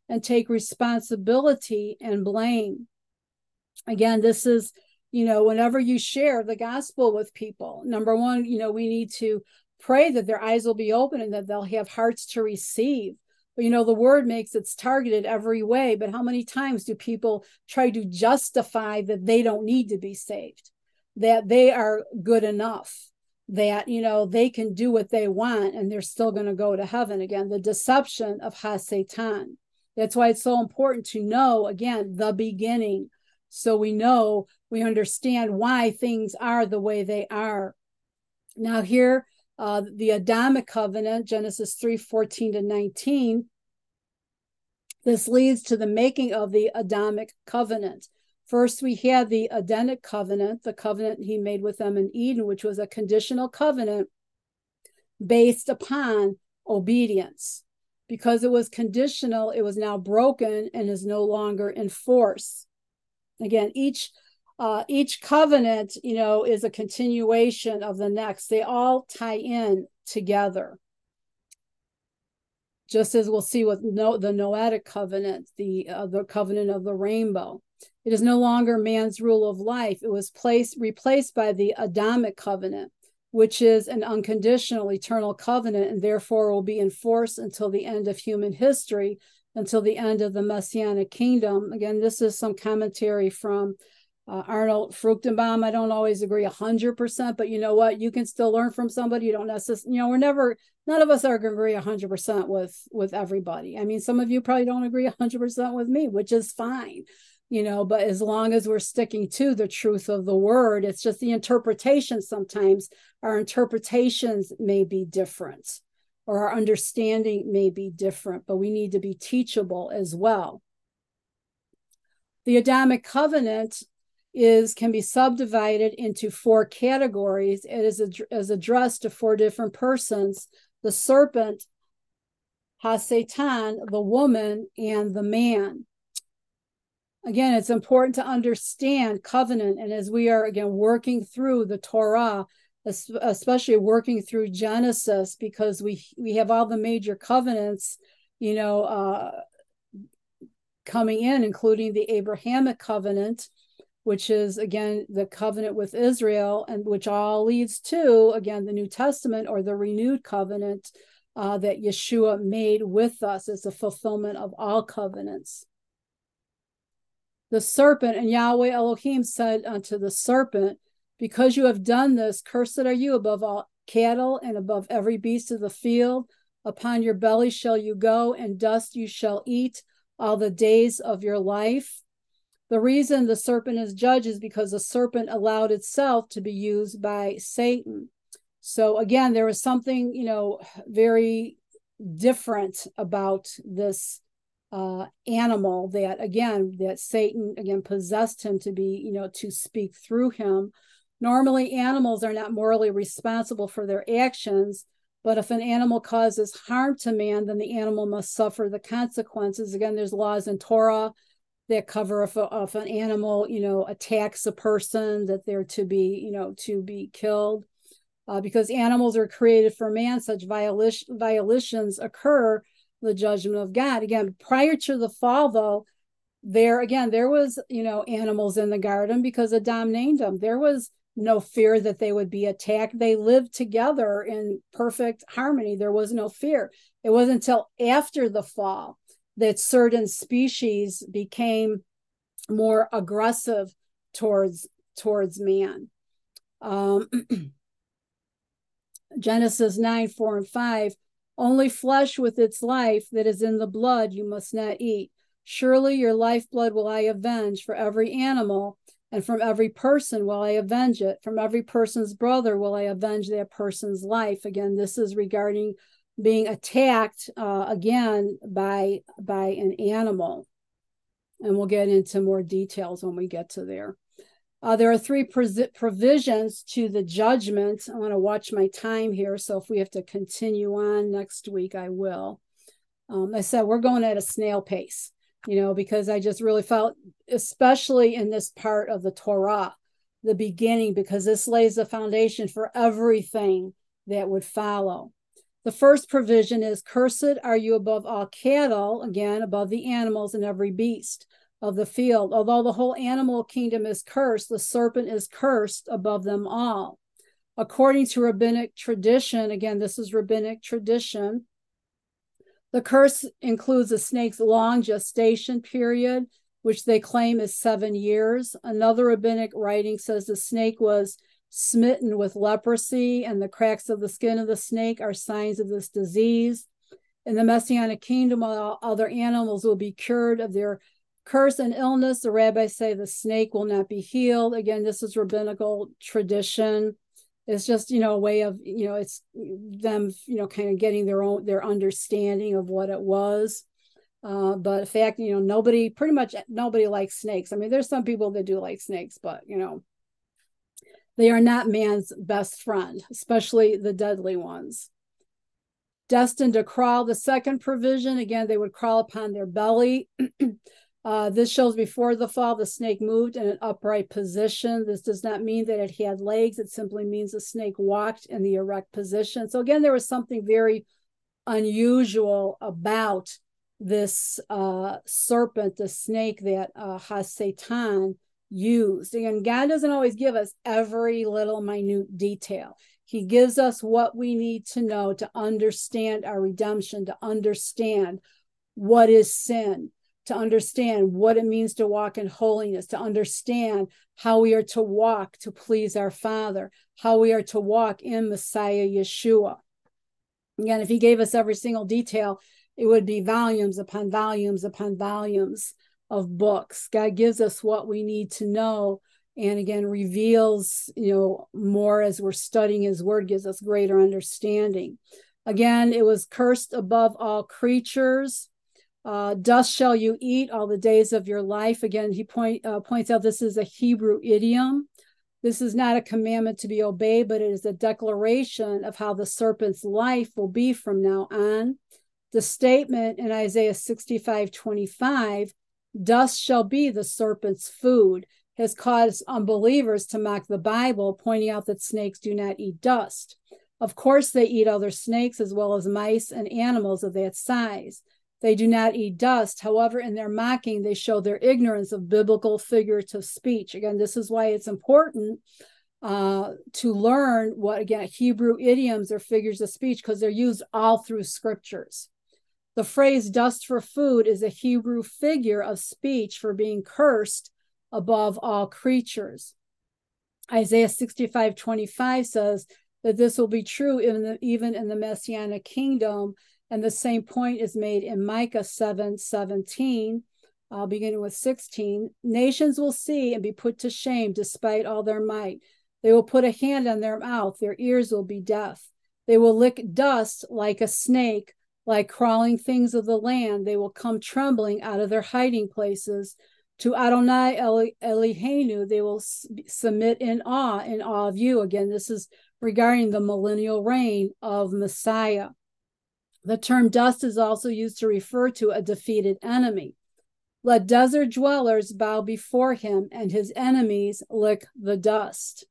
and take responsibility and blame. Again, this is, you know, whenever you share the gospel with people, number one, you know, we need to pray that their eyes will be open and that they'll have hearts to receive. But, you know, the word makes it's targeted every way. But how many times do people try to justify that they don't need to be saved, that they are good enough, that, you know, they can do what they want and they're still going to go to heaven? Again, the deception of Ha-Satan. That's why it's so important to know, again, the beginning. So we know, we understand why things are the way they are. Now here, uh, the Adamic covenant, Genesis three, fourteen to nineteen, this leads to the making of the Adamic covenant. First, we had the Edenic covenant, the covenant he made with them in Eden, which was a conditional covenant based upon obedience. Because it was conditional, it was now broken and is no longer in force. Again, each uh, each covenant, you know, is a continuation of the next. They all tie in together. Just as we'll see with no, the Noahic covenant, the uh, the covenant of the rainbow. It is no longer man's rule of life. It was placed replaced by the Adamic covenant, which is an unconditional eternal covenant, and therefore will be in force until the end of human history, until the end of the Messianic kingdom. Again, this is some commentary from uh, Arnold Fruchtenbaum. I don't always agree one hundred percent, but you know what? You can still learn from somebody. You don't necessarily, you know, we're never, none of us are going to agree one hundred percent with, with everybody. I mean, some of you probably don't agree one hundred percent with me, which is fine, you know, but as long as we're sticking to the truth of the word, it's just the interpretation. Sometimes our interpretations may be different, or our understanding may be different, but we need to be teachable as well. The Adamic covenant is can be subdivided into four categories. It is, ad- is addressed to four different persons: the serpent, Ha-Satan, the woman, and the man. Again, it's important to understand covenant, and as we are, again, working through the Torah, especially working through Genesis, because we we have all the major covenants, you know, uh, coming in, including the Abrahamic covenant, which is, again, the covenant with Israel, and which all leads to, again, the New Testament, or the renewed covenant uh, that Yeshua made with us as a fulfillment of all covenants. The serpent, and Yahweh Elohim said unto the serpent, because you have done this, cursed are you above all cattle and above every beast of the field. Upon your belly shall you go, and dust you shall eat all the days of your life. The reason the serpent is judged is because the serpent allowed itself to be used by Satan. So again, there was something, you know, very different about this uh, animal that, again, that Satan, again, possessed him to be, you know, to speak through him. Normally, animals are not morally responsible for their actions, but if an animal causes harm to man, then the animal must suffer the consequences. Again, there's laws in Torah that cover if, a, if an animal, you know, attacks a person, that they're to be, you know, to be killed. Uh, because animals are created for man, such violation, violations occur, the judgment of God. Again, prior to the fall, though, there, again, there was, you know, animals in the garden because Adam named them. There was no fear that they would be attacked. They lived together in perfect harmony. There was no fear. It wasn't until after the fall that certain species became more aggressive towards towards man. Um, Genesis nine, four and five, only flesh with its life that is in the blood you must not eat. Surely your lifeblood will I avenge for every animal, and from every person will I avenge it. From every person's brother will I avenge that person's life. Again, this is regarding being attacked uh, again by by an animal, and we'll get into more details when we get to there. Uh, there are three provisions to the judgment. I want to watch my time here, so if we have to continue on next week, I will. Um, I said we're going at a snail pace, you know, because I just really felt, especially in this part of the Torah, the beginning, because this lays the foundation for everything that would follow. The first provision is, cursed are you above all cattle, again, above the animals and every beast of the field. Although the whole animal kingdom is cursed, the serpent is cursed above them all. According to rabbinic tradition, again, this is rabbinic tradition, the curse includes the snake's long gestation period, which they claim is seven years. Another rabbinic writing says the snake was smitten with leprosy, and the cracks of the skin of the snake are signs of this disease. In the Messianic kingdom, all other animals will be cured of their curse and illness. The rabbis say the snake will not be healed. Again, this is rabbinical tradition. It's just, you know, a way of, you know, it's them, you know, kind of getting their own, their understanding of what it was. Uh, but in fact, you know, nobody, pretty much nobody likes snakes. I mean, there's some people that do like snakes, but, you know, they are not man's best friend, especially the deadly ones. Destined to crawl, the second provision, again, they would crawl upon their belly. Uh, this shows before the fall, the snake moved in an upright position. This does not mean that it had legs. It simply means the snake walked in the erect position. So again, there was something very unusual about this uh, serpent, the snake that uh, HaSatan used. Again, God doesn't always give us every little minute detail. He gives us what we need to know to understand our redemption, to understand what is sin, to understand what it means to walk in holiness, to understand how we are to walk to please our Father, how we are to walk in Messiah Yeshua. Again, if he gave us every single detail, it would be volumes upon volumes upon volumes of books. God gives us what we need to know, and again, reveals, you know, more as we're studying his word, gives us greater understanding. Again, it was cursed above all creatures. Uh, dust shall you eat all the days of your life. Again, he point, uh, points out this is a Hebrew idiom. This is not a commandment to be obeyed, but it is a declaration of how the serpent's life will be from now on. The statement in Isaiah sixty-five twenty-five, dust shall be the serpent's food, has caused unbelievers to mock the Bible, pointing out that snakes do not eat dust. Of course, they eat other snakes as well as mice and animals of that size. They do not eat dust. However, in their mocking, they show their ignorance of biblical figurative speech. Again, this is why it's important uh, to learn what, again, Hebrew idioms or figures of speech, because they're used all through scriptures. The phrase dust for food is a Hebrew figure of speech for being cursed above all creatures. Isaiah sixty-five twenty-five says that this will be true in the, even in the Messianic kingdom. And the same point is made in Micah seven seventeen, uh, beginning with sixteen. Nations will see and be put to shame despite all their might. They will put a hand on their mouth. Their ears will be deaf. They will lick dust like a snake, like crawling things of the land. They will come trembling out of their hiding places. To Adonai Eli, Eloheinu, they will submit in awe, in awe of you. Again, this is regarding the millennial reign of Messiah. The term dust is also used to refer to a defeated enemy. Let desert dwellers bow before him, and his enemies lick the dust.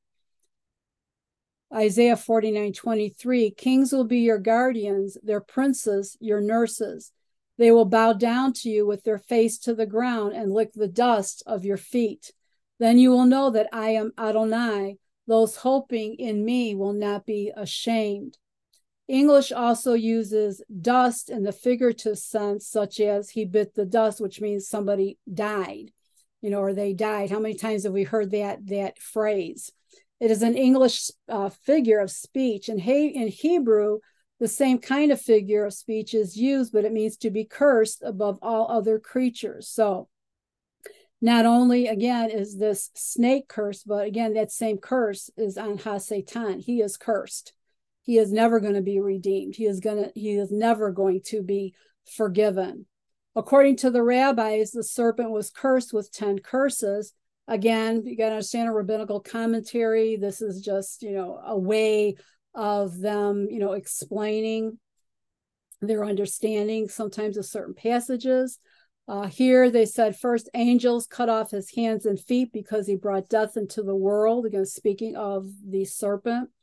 Isaiah forty-nine twenty-three, kings will be your guardians, their princes your nurses. They will bow down to you with their face to the ground and lick the dust of your feet. Then you will know that I am Adonai. Those hoping in me will not be ashamed. English also uses dust in the figurative sense, such as he bit the dust, which means somebody died, you know, or they died. How many times have we heard that, that phrase? It is an English uh, figure of speech. And he, in Hebrew, the same kind of figure of speech is used, but it means to be cursed above all other creatures. So not only, again, is this snake cursed, but again, that same curse is on HaSatan. He is cursed. He is never going to be redeemed. He is going to, he is never going to be forgiven. According to the rabbis, the serpent was cursed with ten curses. Again, you got to understand a rabbinical commentary. This is just, you know, a way of them, you know, explaining their understanding sometimes of certain passages. Uh, here they said, first, angels cut off his hands and feet because he brought death into the world. Again, speaking of the serpent.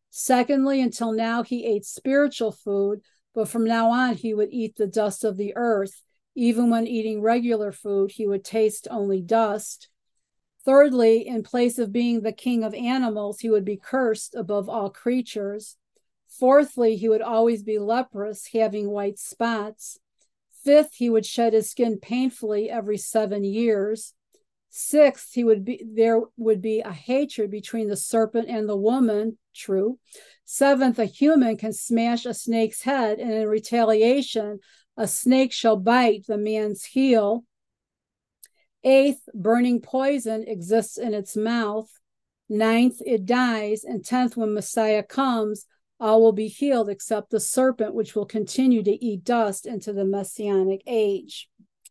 Secondly, until now he ate spiritual food, but from now on he would eat the dust of the earth. Even when eating regular food, he would taste only dust. Thirdly, in place of being the king of animals, he would be cursed above all creatures. Fourthly, he would always be leprous, having white spots. Fifth, he would shed his skin painfully every seven years. Sixth, he would be there would be a hatred between the serpent and the woman. True. Seventh, a human can smash a snake's head, and in retaliation, a snake shall bite the man's heel. Eighth, burning poison exists in its mouth. Ninth, it dies. And tenth, when Messiah comes, all will be healed except the serpent, which will continue to eat dust into the Messianic age.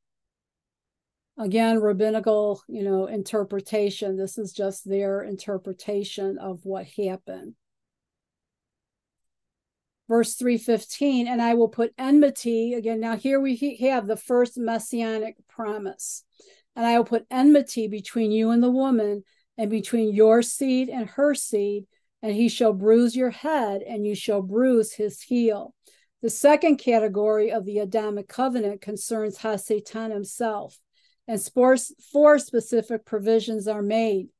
Again, rabbinical, you know, interpretation. This is just their interpretation of what happened. Verse three fifteen, and I will put enmity, again, now here we have the first Messianic promise. And I will put enmity between you and the woman, and between your seed and her seed, and he shall bruise your head, and you shall bruise his heel. The second category of the Adamic covenant concerns HaSatan himself, and four specific provisions are made.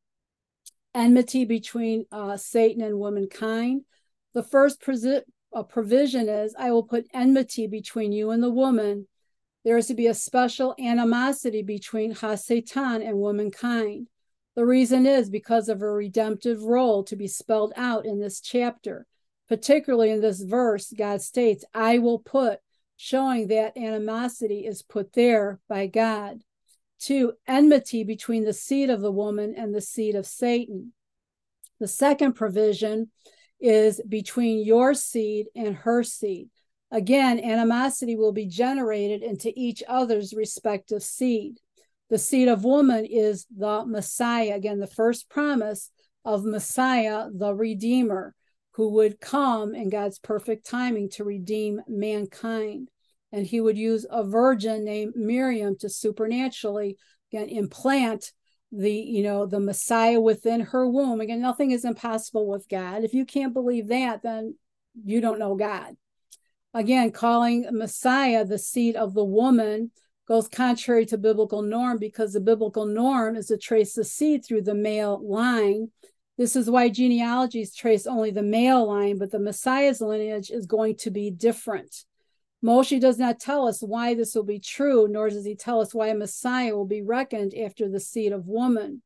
Enmity between uh, Satan and womankind. The first uh, provision is, I will put enmity between you and the woman. There is to be a special animosity between HaSatan and womankind. The reason is because of a redemptive role to be spelled out in this chapter. Particularly in this verse, God states, I will put, showing that animosity is put there by God. Two, enmity between the seed of the woman and the seed of Satan. The second provision is between your seed and her seed. Again, animosity will be generated into each other's respective seed. The seed of woman is the Messiah. Again, the first promise of Messiah, the Redeemer, who would come in God's perfect timing to redeem mankind. And he would use a virgin named Miriam to supernaturally, again, implant the, you know, the Messiah within her womb. Again, nothing is impossible with God. If you can't believe that, then you don't know God. Again, calling Messiah the seed of the woman goes contrary to biblical norm, because the biblical norm is to trace the seed through the male line. This is why genealogies trace only the male line, but the Messiah's lineage is going to be different. Moshe does not tell us why this will be true, nor does he tell us why a Messiah will be reckoned after the seed of woman.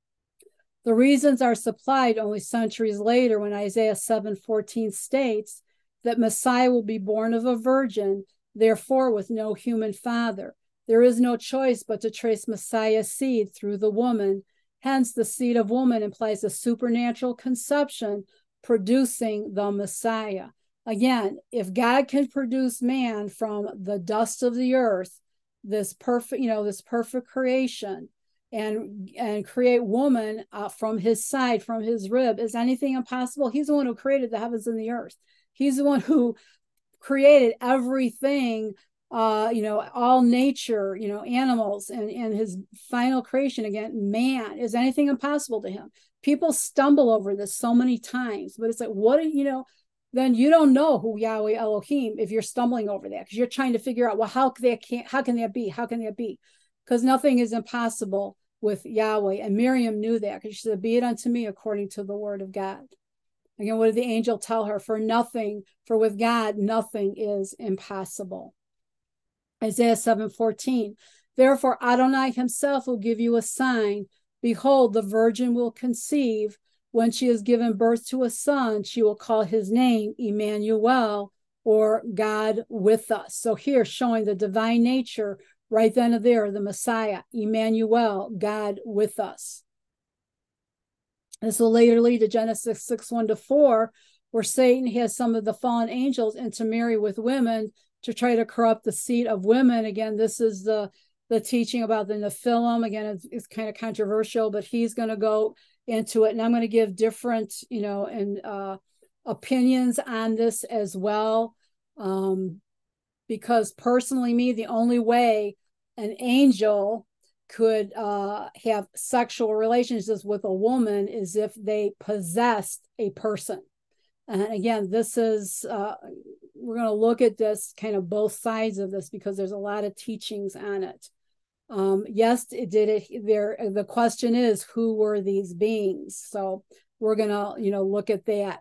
The reasons are supplied only centuries later when Isaiah seven fourteen states that Messiah will be born of a virgin, therefore with no human father. There is no choice but to trace Messiah's seed through the woman. Hence, the seed of woman implies a supernatural conception producing the Messiah. Again, if God can produce man from the dust of the earth, this perfect, you know, this perfect creation, and and create woman uh, from his side, from his rib, is anything impossible? He's the one who created the heavens and the earth. He's the one who created everything, uh, you know, all nature, you know, animals, and, and his final creation, again, man. Is anything impossible to him? People stumble over this so many times, but it's like, what, do you know, then you don't know who Yahweh Elohim if you're stumbling over that, because you're trying to figure out, well, how that can't, how can that be? How can that be? Because nothing is impossible with Yahweh. And Miriam knew that, because she said, be it unto me according to the word of God. Again, what did the angel tell her? For nothing, for with God, nothing is impossible. Isaiah seven fourteen, therefore Adonai himself will give you a sign. Behold, the virgin will conceive. When she has given birth to a son, she will call his name Emmanuel, or God with us. So here, showing the divine nature right then and there, the Messiah, Emmanuel, God with us. This will later lead to Genesis six, one to four, where Satan has some of the fallen angels intermarry with women to try to corrupt the seed of women. Again, this is the, the teaching about the Nephilim. Again, it's, it's kind of controversial, but he's going to go into it. And I'm going to give different, you know, and uh, opinions on this as well. Um, because personally, me, the only way an angel could uh, have sexual relationships with a woman is if they possessed a person. And again, this is, uh, we're going to look at this kind of both sides of this because there's a lot of teachings on it. Um, yes, it did it there. The question is, who were these beings? So we're going to, you know, look at that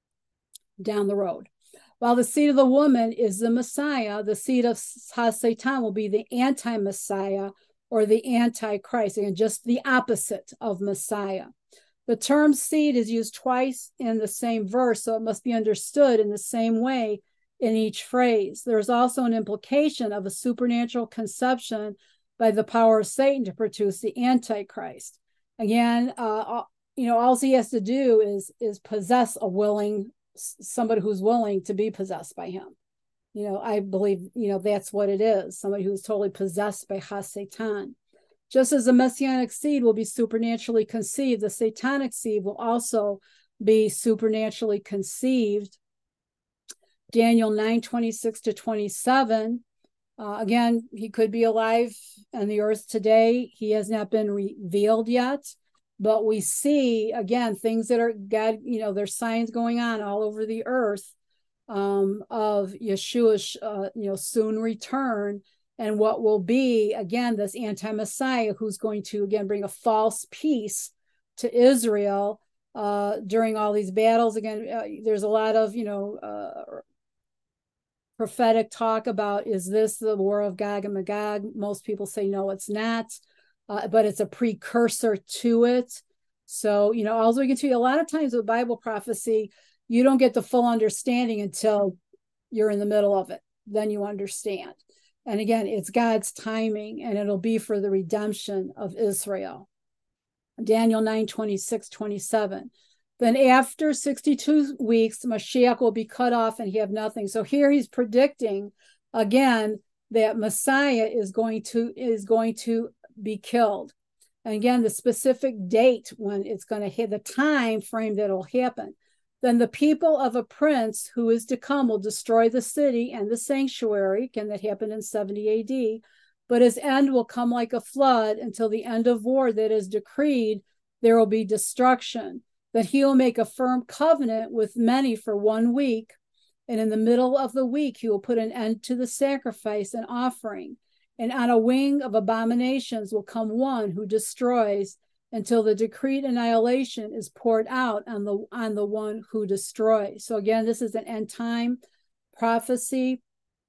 down the road. While the seed of the woman is the Messiah, the seed of Satan will be the anti-Messiah or the antichrist, and just the opposite of Messiah. The term seed is used twice in the same verse, so it must be understood in the same way in each phrase. There is also an implication of a supernatural conception by the power of Satan to produce the Antichrist. Again, uh, you know, all he has to do is, is possess a willing, somebody who's willing to be possessed by him. You know, I believe, you know, that's what it is. Somebody who's totally possessed by Ha-Satan. Just as the messianic seed will be supernaturally conceived, the satanic seed will also be supernaturally conceived. Daniel nine, twenty-six to twenty-seven. Uh, again, he could be alive on the earth today. He has not been revealed yet. But we see, again, things that are, God, you know, there's signs going on all over the earth um, of Yeshua's, uh, you know, soon return. And what will be, again, this anti-Messiah who's going to, again, bring a false peace to Israel uh, during all these battles. Again, uh, there's a lot of, you know, uh, prophetic talk about, is this the war of Gog and Magog? Most people say, no, it's not, uh, but it's a precursor to it. So, you know, also we can see a lot of times with Bible prophecy, you don't get the full understanding until you're in the middle of it. Then you understand. And again, it's God's timing, and it'll be for the redemption of Israel. Daniel nine, twenty-six, twenty-seven. Then after sixty-two weeks, Mashiach will be cut off and he have nothing. So here he's predicting, again, that Messiah is going to, is going to be killed. And again, the specific date when it's going to hit, the time frame that will happen. Then the people of a prince who is to come will destroy the city and the sanctuary. Again, that happened in seventy A D. But his end will come like a flood until the end of war that is decreed. There will be destruction. That he will make a firm covenant with many for one week. And in the middle of the week, he will put an end to the sacrifice and offering. And on a wing of abominations will come one who destroys, until the decreed annihilation is poured out on the on the one who destroys. So again, this is an end time prophecy.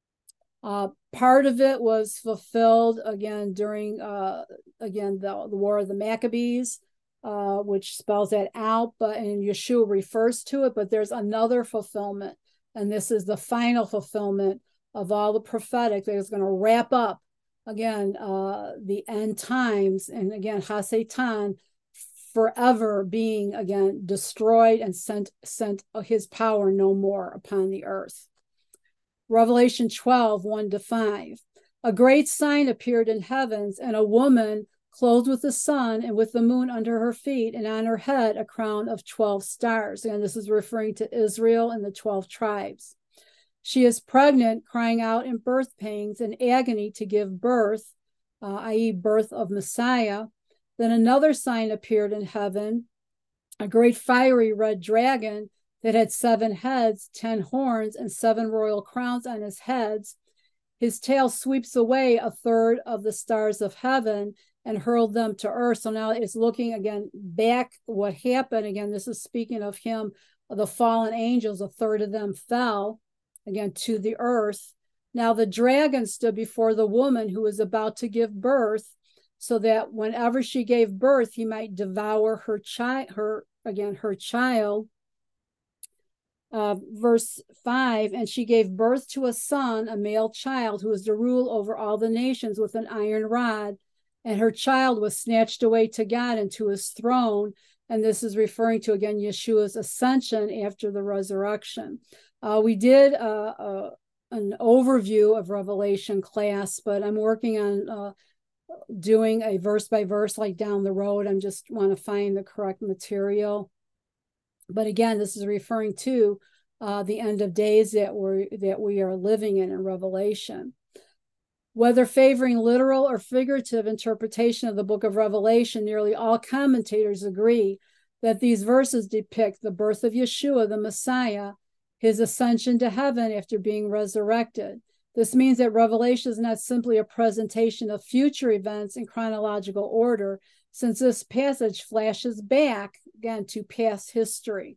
Uh, part of it was fulfilled again during uh, again the, the War of the Maccabees, uh, which spells that out. But and Yeshua refers to it. But there's another fulfillment, and this is the final fulfillment of all the prophetic that is going to wrap up again, uh, the end times, and again, Ha-Satan forever being again destroyed and sent sent his power no more upon the earth. Revelation twelve, one to five. A great sign appeared in heavens, and a woman clothed with the sun and with the moon under her feet, and on her head a crown of twelve stars. Again, this is referring to Israel and the twelve tribes. She is pregnant, crying out in birth pains and agony to give birth, uh, that is birth of Messiah. Then another sign appeared in heaven, a great fiery red dragon that had seven heads, ten horns, and seven royal crowns on his heads. His tail sweeps away a third of the stars of heaven and hurled them to earth. So now it's looking again back what happened. Again, this is speaking of him, the fallen angels, a third of them fell again to the earth. Now the dragon stood before the woman who was about to give birth, so that whenever she gave birth, he might devour her child, her again, her child. Uh, verse five, and she gave birth to a son, a male child, who was to rule over all the nations with an iron rod. And her child was snatched away to God and to his throne. And this is referring to, again, Yeshua's ascension after the resurrection. Uh, we did uh, uh, an overview of Revelation class, but I'm working on uh, doing a verse by verse, like down the road. I just want to find the correct material. But again, this is referring to uh, the end of days that we're that we are living in in Revelation. Whether favoring literal or figurative interpretation of the book of Revelation, nearly all commentators agree that these verses depict the birth of Yeshua, the Messiah, his ascension to heaven after being resurrected. This means that Revelation is not simply a presentation of future events in chronological order, since this passage flashes back, again, to past history.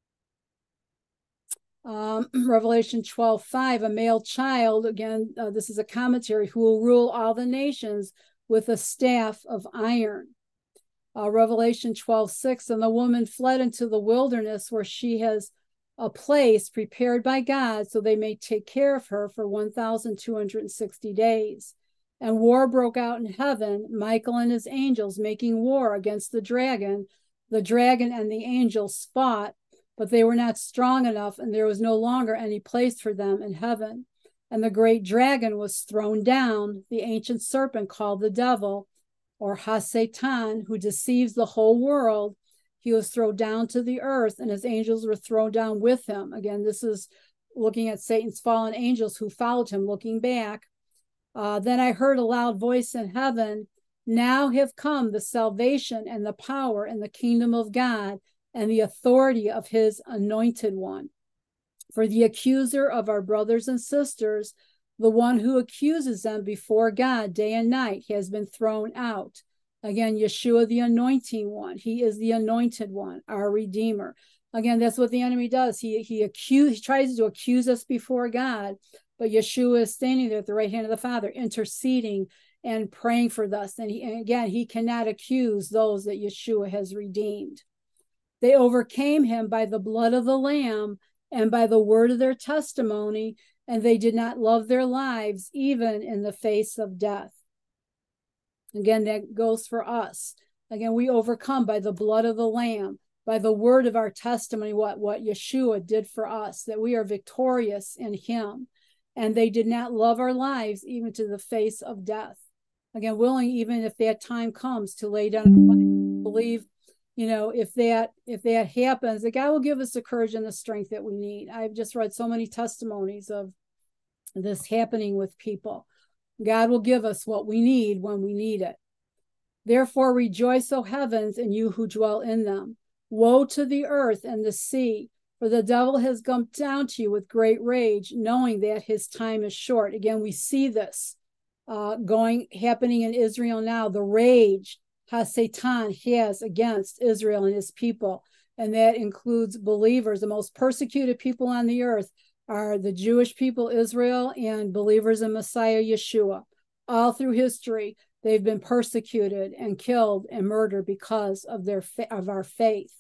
Um, Revelation twelve five, a male child, again, uh, this is a commentary, who will rule all the nations with a staff of iron. Uh, Revelation twelve six, and the woman fled into the wilderness where she has a place prepared by God so they may take care of her for one thousand two hundred sixty days. And war broke out in heaven, Michael and his angels making war against the dragon. The dragon and the angels fought, but they were not strong enough, and there was no longer any place for them in heaven. And the great dragon was thrown down, the ancient serpent called the devil, or Ha-Satan, who deceives the whole world. He was thrown down to the earth, and his angels were thrown down with him. Again, this is looking at Satan's fallen angels who followed him, looking back. Uh, then I heard a loud voice in heaven, now have come the salvation and the power and the kingdom of God and the authority of his anointed one. For the accuser of our brothers and sisters, the one who accuses them before God day and night, has been thrown out. Again, Yeshua, the anointing one. He is the anointed one, our Redeemer. Again, that's what the enemy does. He, he, accuse, he tries to accuse us before God, but Yeshua is standing there at the right hand of the Father, interceding and praying for us. And, he, and again, he cannot accuse those that Yeshua has redeemed. They overcame him by the blood of the Lamb and by the word of their testimony, and they did not love their lives even in the face of death. Again, that goes for us. Again, we overcome by the blood of the Lamb, by the word of our testimony, what, what Yeshua did for us, that we are victorious in him. And they did not love our lives even to the face of death. Again, willing, even if that time comes, to lay down our life, believe, you know, if that if that happens, that God will give us the courage and the strength that we need. I've just read so many testimonies of this happening with people. God will give us what we need when we need it. Therefore rejoice, O heavens, and you who dwell in them. Woe to the earth and the sea, for the devil has come down to you with great rage, knowing that his time is short. Again, we see this uh, going happening in Israel now, the rage Ha-Satan has against Israel and his people. And that includes believers. The most persecuted people on the earth are the Jewish people, Israel, and believers in Messiah Yeshua. All through history, they've been persecuted and killed and murdered because of their of our faith.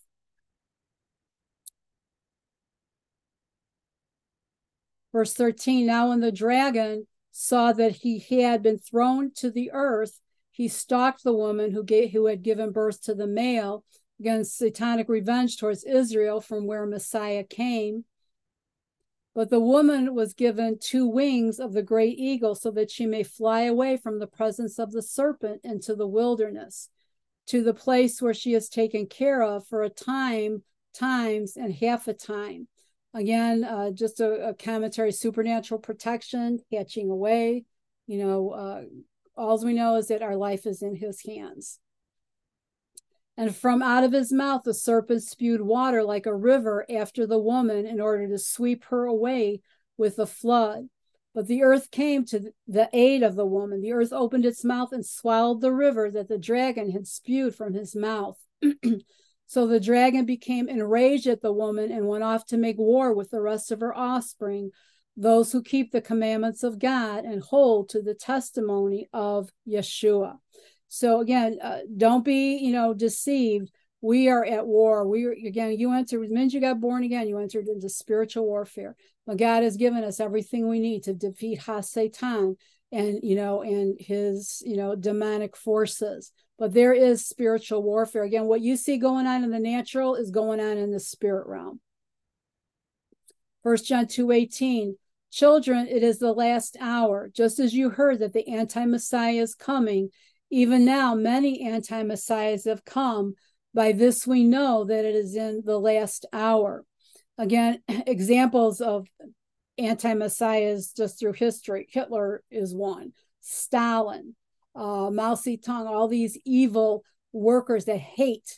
Verse thirteen, now when the dragon saw that he had been thrown to the earth, he stalked the woman who gave, who had given birth to the male, against satanic revenge towards Israel from where Messiah came. But the woman was given two wings of the great eagle so that she may fly away from the presence of the serpent into the wilderness, to the place where she is taken care of for a time, times, and half a time. Again, uh, just a, a commentary, supernatural protection, catching away. You know, uh, all we know is that our life is in his hands. And from out of his mouth, the serpent spewed water like a river after the woman in order to sweep her away with the flood. But the earth came to the aid of the woman. The earth opened its mouth and swallowed the river that the dragon had spewed from his mouth. So the dragon became enraged at the woman and went off to make war with the rest of her offspring, those who keep the commandments of God and hold to the testimony of Yeshua. So again, uh, don't be, you know, deceived. We are at war. We are, again, you entered, the minute you got born again, you entered into spiritual warfare. But God has given us everything we need to defeat Ha-Satan and, you know, and his, you know, demonic forces. But there is spiritual warfare. Again, what you see going on in the natural is going on in the spirit realm. First John two eighteen, children, it is the last hour. Just as you heard that the anti-Messiah is coming, even now, many anti-messiahs have come. By this we know that it is in the last hour. Again, examples of anti-messiahs just through history. Hitler is one. Stalin, uh, Mao Zedong, all these evil workers that hate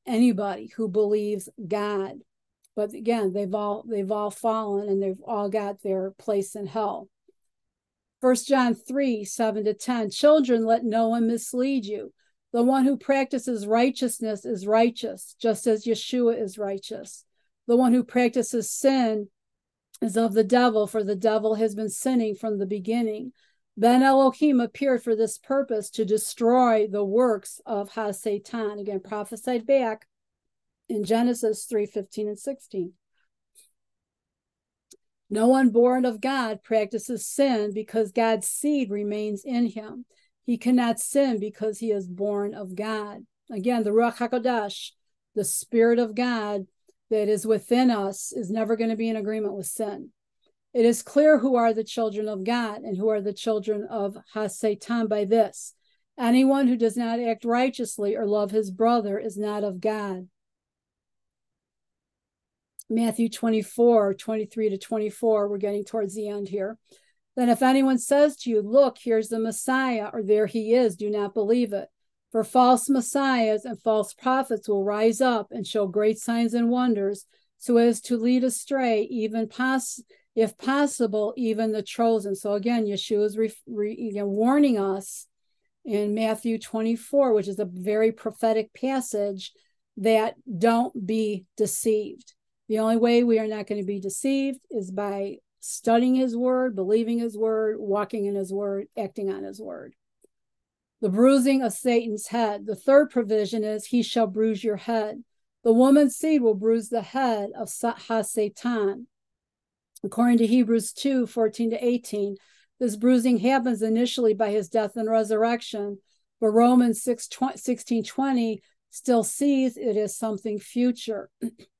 anybody who believes God. But again, they've all they've all fallen, and they've all got their place in hell. First John three, seven to ten. Children, let no one mislead you. The one who practices righteousness is righteous, just as Yeshua is righteous. The one who practices sin is of the devil, for the devil has been sinning from the beginning. Then Elohim appeared for this purpose, to destroy the works of Ha-Satan. Again, prophesied back in Genesis three, fifteen and sixteen. No one born of God practices sin, because God's seed remains in him. He cannot sin because he is born of God. Again, the Ruach HaKodesh, the Spirit of God that is within us, is never going to be in agreement with sin. It is clear who are the children of God and who are the children of Ha-Satan by this: anyone who does not act righteously or love his brother is not of God. Matthew twenty-four, twenty-three to twenty-four, we're getting towards the end here. Then if anyone says to you, look, here's the Messiah, or there he is, do not believe it. For false messiahs and false prophets will rise up and show great signs and wonders, so as to lead astray, even pos- if possible, even the chosen. So again, Yeshua is re- re- again, warning us in Matthew twenty-four, which is a very prophetic passage, that don't be deceived. The only way we are not going to be deceived is by studying his word, believing his word, walking in his word, acting on his word. The bruising of Satan's head. The third provision is, he shall bruise your head. The woman's seed will bruise the head of Ha-Satan. According to Hebrews two, fourteen to eighteen, this bruising happens initially by his death and resurrection, but Romans six, sixteen, twenty still sees it as something future.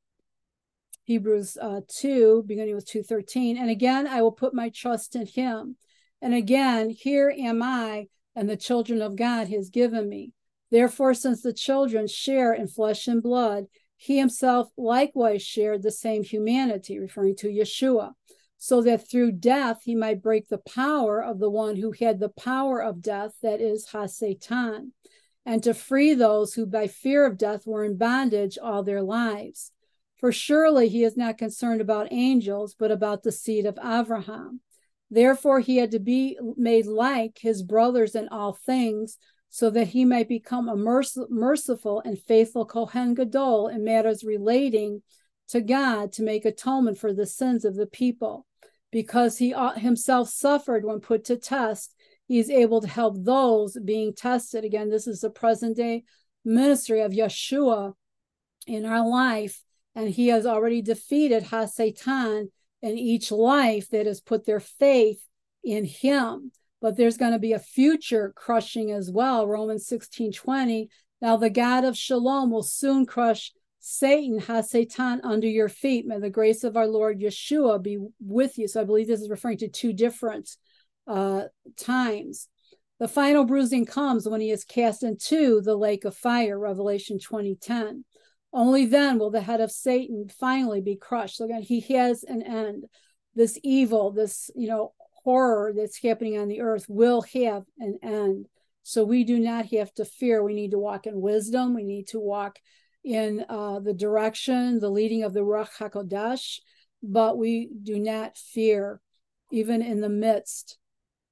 Hebrews uh, two, beginning with two thirteen. And again, I will put my trust in him. And again, here am I, and the children of God has given me. Therefore, since the children share in flesh and blood, he himself likewise shared the same humanity, referring to Yeshua, so that through death he might break the power of the one who had the power of death, that is Ha-Satan, and to free those who by fear of death were in bondage all their lives. For surely he is not concerned about angels, but about the seed of Abraham. Therefore he had to be made like his brothers in all things, so that he might become a merc- merciful and faithful Kohen Gadol in matters relating to God, to make atonement for the sins of the people. Because he himself suffered when put to test, he is able to help those being tested. Again, this is the present day ministry of Yeshua in our life. And he has already defeated Ha-Satan in each life that has put their faith in him. But there's going to be a future crushing as well. Romans sixteen, twenty. Now the God of Shalom will soon crush Satan, Ha-Satan, under your feet. May the grace of our Lord Yeshua be with you. So I believe this is referring to two different uh, times. The final bruising comes when he is cast into the lake of fire, Revelation twenty, ten. Only then will the head of Satan finally be crushed. So again, he has an end. This evil, this, you know, horror that's happening on the earth will have an end. So we do not have to fear. We need to walk in wisdom. We need to walk in uh, the direction, the leading of the Ruach HaKodesh, but we do not fear, even in the midst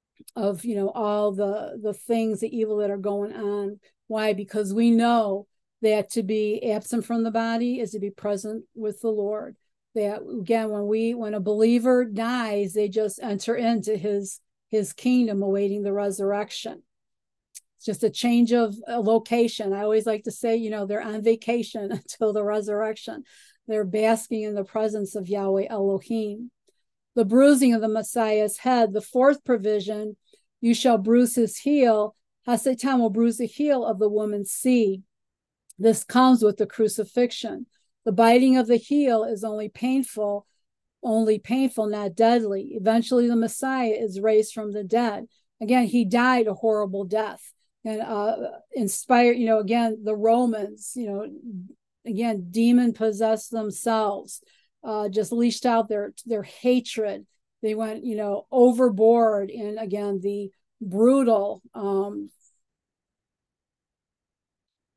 of, you know, all the, the things, the evil that are going on. Why? Because we know that to be absent from the body is to be present with the Lord. That again, when we when a believer dies, they just enter into his his kingdom, awaiting the resurrection. It's just a change of a location. I always like to say, you know, they're on vacation until the resurrection. They're basking in the presence of Yahweh Elohim. The bruising of the Messiah's head, the fourth provision, you shall bruise his heel. Ha-Satan will bruise the heel of the woman's seed. This comes with the crucifixion. The biting of the heel is only painful, only painful, not deadly. Eventually, the Messiah is raised from the dead. Again, he died a horrible death. And uh, inspired, you know, again, the Romans, you know, again, demon-possessed themselves, uh, just leashed out their, their hatred. They went, you know, overboard in, again, the brutal, um,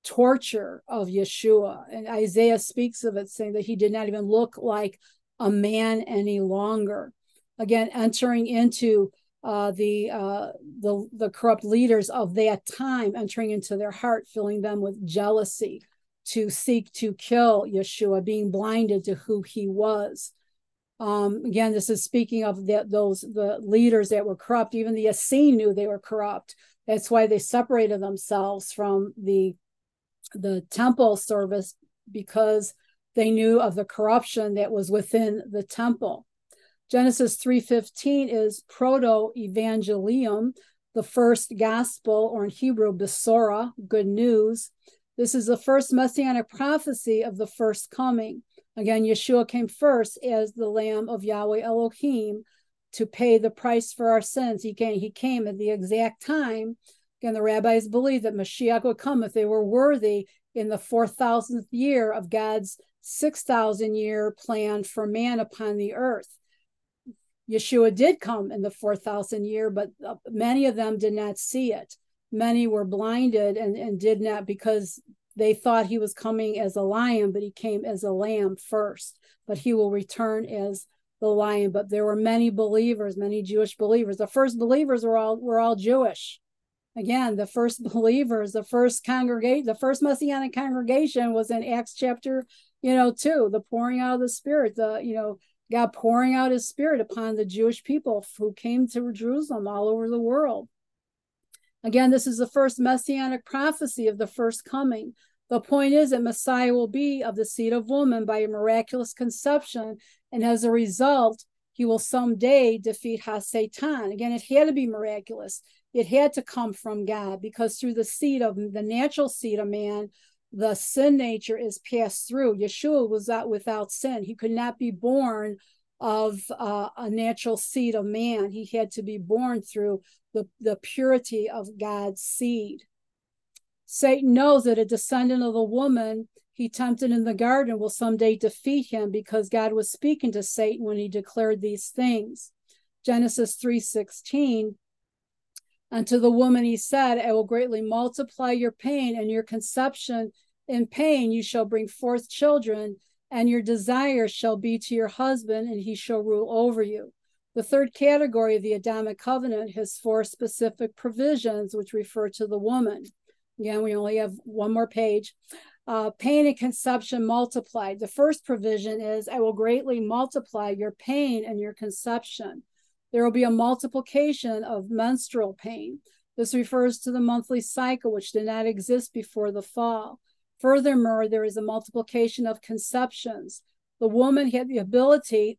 torture of Yeshua. And Isaiah speaks of it, saying that he did not even look like a man any longer. Again, entering into uh, the, uh, the, the corrupt leaders of that time, entering into their heart, filling them with jealousy to seek to kill Yeshua, being blinded to who he was. Um, again, this is speaking of the, those the leaders that were corrupt. Even the Essene knew they were corrupt. That's why they separated themselves from the, the temple service, because they knew of the corruption that was within the temple. Genesis three fifteen is proto-evangelium, the first gospel, or in Hebrew, Besorah, good news. This is the first messianic prophecy of the first coming. Again, Yeshua came first as the Lamb of Yahweh Elohim to pay the price for our sins. He came, he came at the exact time. Again, the rabbis believed that Mashiach would come if they were worthy in the four thousandth year of God's six thousand year plan for man upon the earth. Yeshua did come in the four thousandth year, but many of them did not see it. Many were blinded and, and did not, because they thought he was coming as a lion, but he came as a lamb first. But he will return as the lion. But there were many believers, many Jewish believers. The first believers were all were all Jewish. Again, the first believers, the first congregation, the first Messianic congregation was in Acts chapter, you know, two, the pouring out of the Spirit, the, you know, God pouring out his Spirit upon the Jewish people who came to Jerusalem all over the world. Again, this is the first messianic prophecy of the first coming. The point is that Messiah will be of the seed of woman by a miraculous conception, and as a result, he will someday defeat Ha-Satan. Again, it had to be miraculous. It had to come from God, because through the seed of the natural seed of man, the sin nature is passed through. Yeshua was not without sin. He could not be born of uh, a natural seed of man. He had to be born through the, the purity of God's seed. Satan knows that a descendant of the woman he tempted in the garden will someday defeat him, because God was speaking to Satan when he declared these things. Genesis three sixteen, and to the woman he said, I will greatly multiply your pain and your conception. In pain you shall bring forth children, and your desire shall be to your husband, and he shall rule over you. The third category of the Adamic covenant has four specific provisions which refer to the woman. Again, we only have one more page. Uh, pain and conception multiplied. The first provision is, I will greatly multiply your pain and your conception. There will be a multiplication of menstrual pain. This refers to the monthly cycle, which did not exist before the fall. Furthermore, there is a multiplication of conceptions. The woman had the ability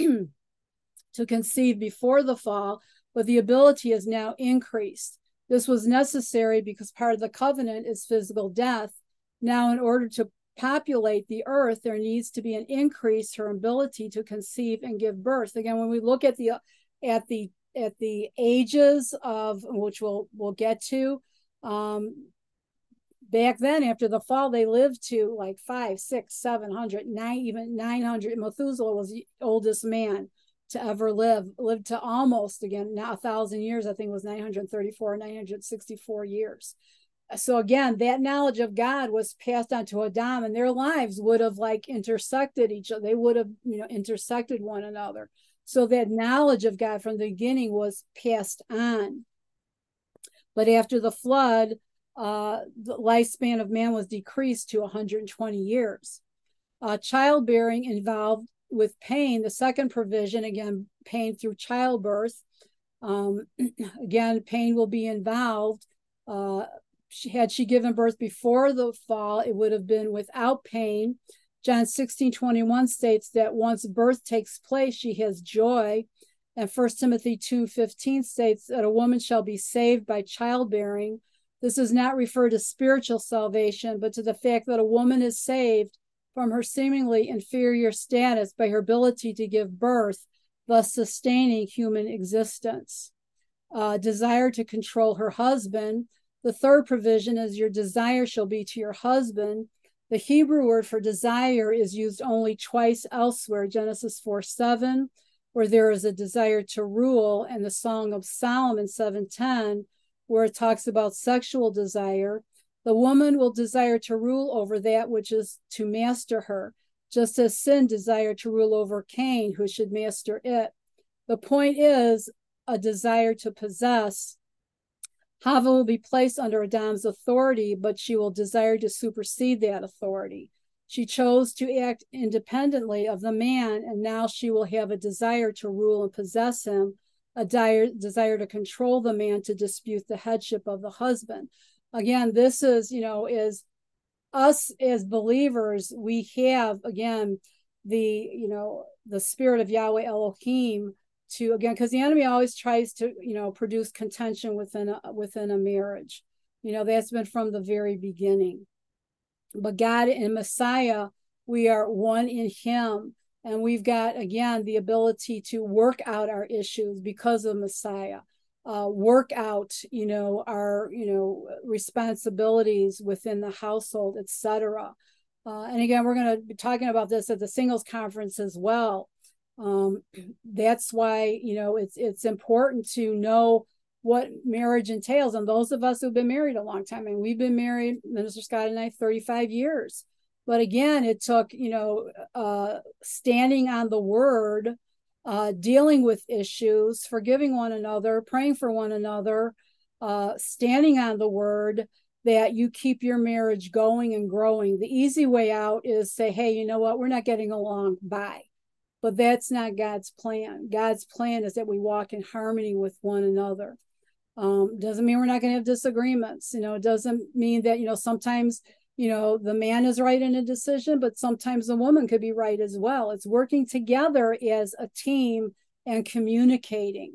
to conceive before the fall, but the ability is now increased. This was necessary because part of the covenant is physical death. Now, in order to populate the earth, there needs to be an increase in her ability to conceive and give birth. Again, when we look at the at the at the ages of which we'll we'll get to, um, back then after the fall, they lived to like five, six, seven hundred, nine, even nine hundred. Methuselah was the oldest man to ever live, lived to almost, again, now a thousand years. I think it was nine hundred thirty-four, nine hundred sixty-four years. So again, that knowledge of God was passed on to Adam, and their lives would have like intersected each other. They would have, you know, intersected one another. So that knowledge of God from the beginning was passed on. But after the flood, uh, the lifespan of man was decreased to one hundred twenty years. Uh, childbearing involved with pain. The second provision, again, pain through childbirth. Um, again, pain will be involved. Uh, she, had she given birth before the fall, it would have been without pain. John sixteen twenty-one states that once birth takes place, she has joy. And First Timothy two fifteen states that a woman shall be saved by childbearing. This does not refer to spiritual salvation, but to the fact that a woman is saved from her seemingly inferior status by her ability to give birth, thus sustaining human existence. Uh, desire to control her husband. The third provision is your desire shall be to your husband. The Hebrew word for desire is used only twice elsewhere, Genesis four seven, where there is a desire to rule, and the Song of Solomon seven ten, where it talks about sexual desire. The woman will desire to rule over that which is to master her, just as sin desired to rule over Cain, who should master it. The point is a desire to possess. Hava will be placed under Adam's authority, but she will desire to supersede that authority. She chose to act independently of the man, and now she will have a desire to rule and possess him, a dire, desire to control the man, to dispute the headship of the husband. Again, this is, you know, is us as believers, we have, again, the, you know, the spirit of Yahweh Elohim to, again, because the enemy always tries to, you know, produce contention within a, within a marriage. You know, that's been from the very beginning. But God and Messiah, we are one in him. And we've got, again, the ability to work out our issues because of Messiah. Uh, work out, you know, our, you know, responsibilities within the household, et cetera. Uh, and again, we're going to be talking about this at the singles conference as well. Um, that's why, you know, it's it's important to know what marriage entails. And those of us who've been married a long time, and we've been married, Minister Scott and I, thirty-five years. But again, it took, you know, uh, standing on the word, Uh, dealing with issues, forgiving one another, praying for one another, uh, standing on the word, that you keep your marriage going and growing. The easy way out is say, hey, you know what, we're not getting along, bye. But that's not God's plan. God's plan is that we walk in harmony with one another. Um, doesn't mean we're not going to have disagreements. You know, it doesn't mean that, you know, sometimes, you know, the man is right in a decision, but sometimes the woman could be right as well. It's working together as a team and communicating.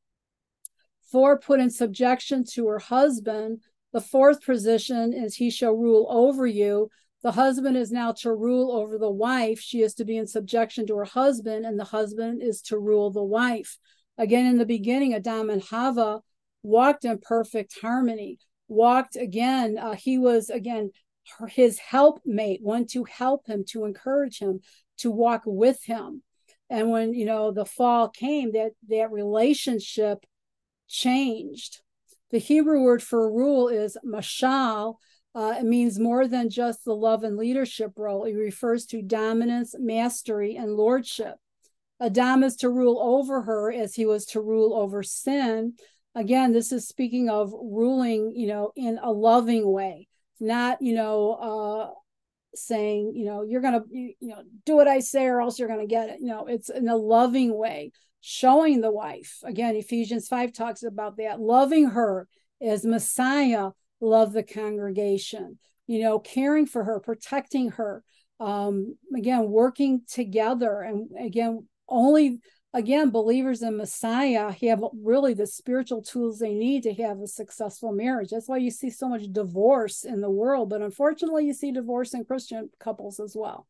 Four, put in subjection to her husband. The fourth position is he shall rule over you. The husband is now to rule over the wife. She is to be in subjection to her husband, and the husband is to rule the wife. Again, in the beginning, Adam and Hava walked in perfect harmony. Walked again, uh, he was again his helpmate, one to help him, to encourage him, to walk with him. And when, you know, the fall came, that that relationship changed. The Hebrew word for rule is mashal. Uh, it means more than just the love and leadership role. It refers to dominance, mastery, and lordship. Adam is to rule over her as he was to rule over sin. Again, this is speaking of ruling, you know, in a loving way. Not, you know, uh, saying, you know, you're going to, you, you know, do what I say or else you're going to get it. You know, it's in a loving way, showing the wife. Again, Ephesians five talks about that, loving her as Messiah loved the congregation, you know, caring for her, protecting her. Um, again, working together. And again, only, again, believers in Messiah have really the spiritual tools they need to have a successful marriage. That's why you see so much divorce in the world. But unfortunately, you see divorce in Christian couples as well.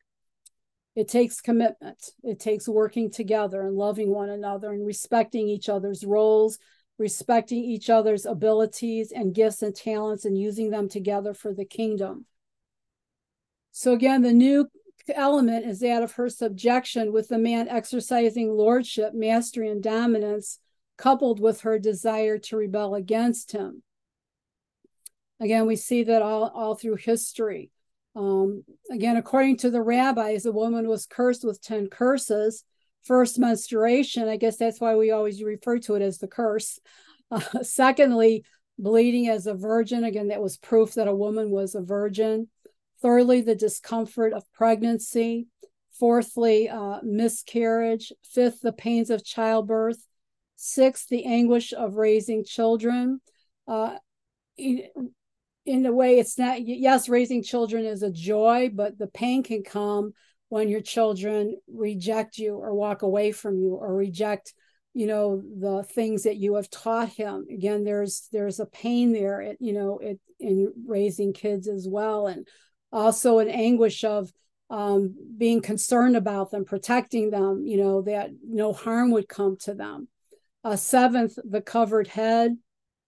It takes commitment. It takes working together and loving one another and respecting each other's roles, respecting each other's abilities and gifts and talents, and using them together for the kingdom. So again, the new element is that of her subjection, with the man exercising lordship, mastery, and dominance, coupled with her desire to rebel against him. Again, we see that all, all through history. Um, again, according to the rabbis, a woman was cursed with ten curses. First, menstruation. I guess that's why we always refer to it as the curse. Uh, secondly, bleeding as a virgin. Again, that was proof that a woman was a virgin. Thirdly, the discomfort of pregnancy. Fourthly, uh, miscarriage. Fifth, the pains of childbirth. Sixth, the anguish of raising children. Uh, in, in a way, it's not, yes, raising children is a joy, but the pain can come when your children reject you or walk away from you or reject, you know, the things that you have taught him. Again, there's there's a pain there, it, you know, it, in raising kids as well. And also an anguish of um, being concerned about them, protecting them, you know, that no harm would come to them. Uh, seventh, the covered head.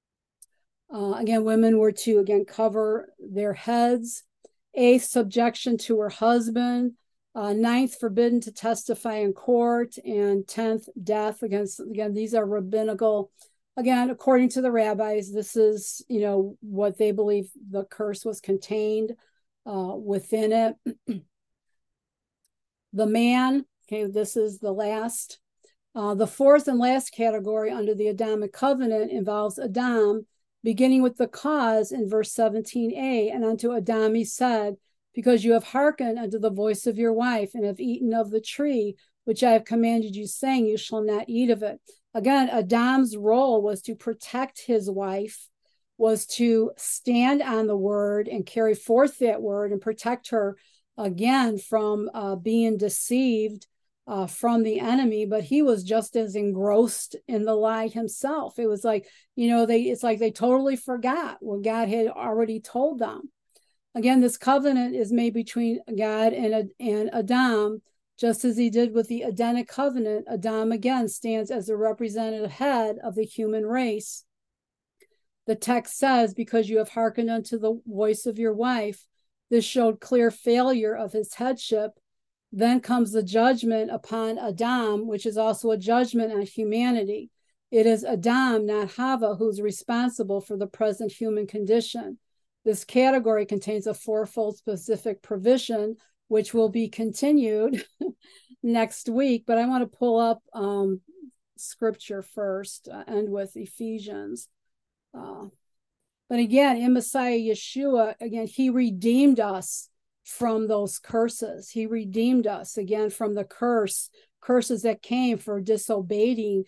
Uh, again, women were to, again, cover their heads. Eighth, subjection to her husband. Uh, ninth, forbidden to testify in court. And tenth, death. Against, again, these are rabbinical Again, according to the rabbis, this is, you know, what they believe the curse was contained uh, within it. The man, okay, this is the last. Uh, the fourth and last category under the Adamic covenant involves Adam, beginning with the cause in verse seventeen a. And unto Adam he said, because you have hearkened unto the voice of your wife and have eaten of the tree, which I have commanded you, saying, you shall not eat of it. Again, Adam's role was to protect his wife, was to stand on the word and carry forth that word and protect her, again, from uh, being deceived Uh, from the enemy, but he was just as engrossed in the lie himself. It was like, you know, they it's like they totally forgot what God had already told them. Again, this covenant is made between God and, and Adam, just as he did with the Edenic covenant. Adam again stands as the representative head of the human race. The text says, because you have hearkened unto the voice of your wife, this showed clear failure of his headship. Then comes the judgment upon Adam, which is also a judgment on humanity. It is Adam, not Hava, who's responsible for the present human condition. This category contains a fourfold specific provision, which will be continued next week. But I want to pull up um, scripture first, uh, end with Ephesians. Uh, but again, in Messiah Yeshua, again, he redeemed us from those curses. He redeemed us again from the curse, curses that came for disobeying,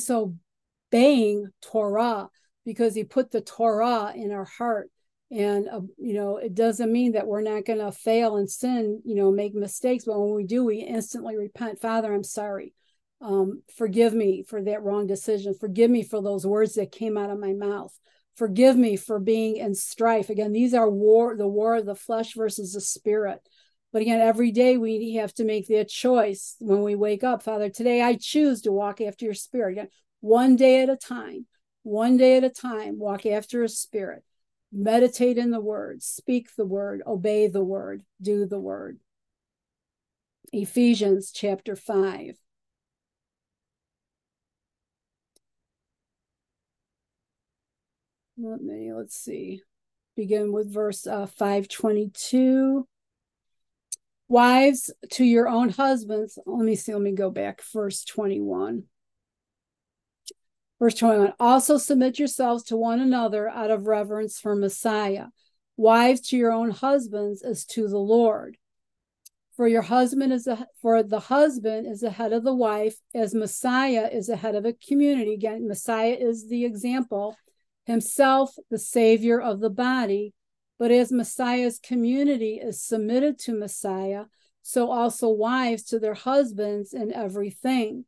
disobeying Torah, because he put the Torah in our heart. And, uh, you know, it doesn't mean that we're not going to fail and sin, you know, make mistakes. But when we do, we instantly repent. Father, I'm sorry. Um, forgive me for that wrong decision. Forgive me for those words that came out of my mouth. Forgive me for being in strife. Again, these are war, the war of the flesh versus the spirit. But again, every day we have to make that choice when we wake up. Father, today I choose to walk after your spirit. Again, one day at a time, one day at a time, walk after his spirit. Meditate in the word, speak the word, obey the word, do the word. Ephesians chapter five. Let me, let's see, begin with verse uh, five twenty-two. Wives, to your own husbands. Let me see, let me go back. Verse twenty-one. Verse twenty-one. Also submit yourselves to one another out of reverence for Messiah. Wives, to your own husbands as to the Lord. For your husband is a, for the husband is the head of the wife, as Messiah is the head of a community. Again, Messiah is the example. Himself, the savior of the body, but as Messiah's community is submitted to Messiah, so also wives to their husbands in everything.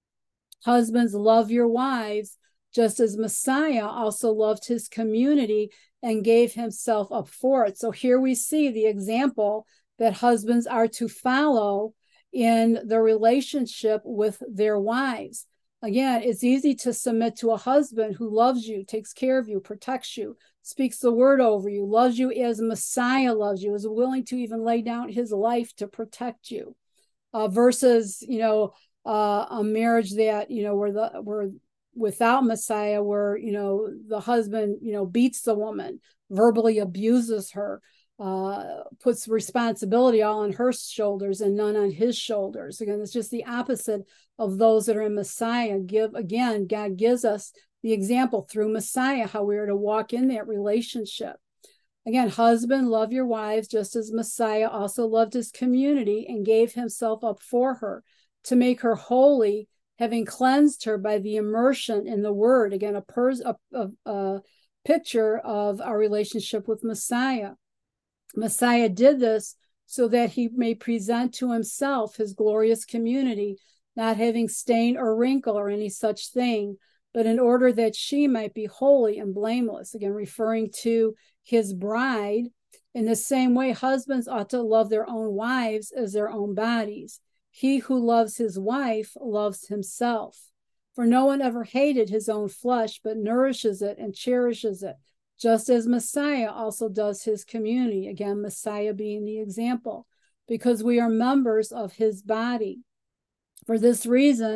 Husbands, love your wives, just as Messiah also loved his community and gave himself up for it. So here we see the example that husbands are to follow in the relationship with their wives. Again, it's easy to submit to a husband who loves you, takes care of you, protects you, speaks the word over you, loves you as Messiah loves you, is willing to even lay down his life to protect you, uh, versus, you know, uh, a marriage that, you know, where the where without Messiah, where, you know, the husband, you know, beats the woman, verbally abuses her, uh, puts responsibility all on her shoulders and none on his shoulders. Again, it's just the opposite of those that are in Messiah. Give again, God gives us the example through Messiah, how we are to walk in that relationship. Again, husband, love your wives, just as Messiah also loved his community and gave himself up for her to make her holy, having cleansed her by the immersion in the word. Again, a, pers- a, a, a picture of our relationship with Messiah. Messiah did this so that he may present to himself his glorious community, not having stain or wrinkle or any such thing, but in order that she might be holy and blameless. Again, referring to his bride. In the same way, husbands ought to love their own wives as their own bodies. He who loves his wife loves himself. For no one ever hated his own flesh, but nourishes it and cherishes it, just as Messiah also does his community. Again, Messiah being the example, because we are members of his body. For this reason,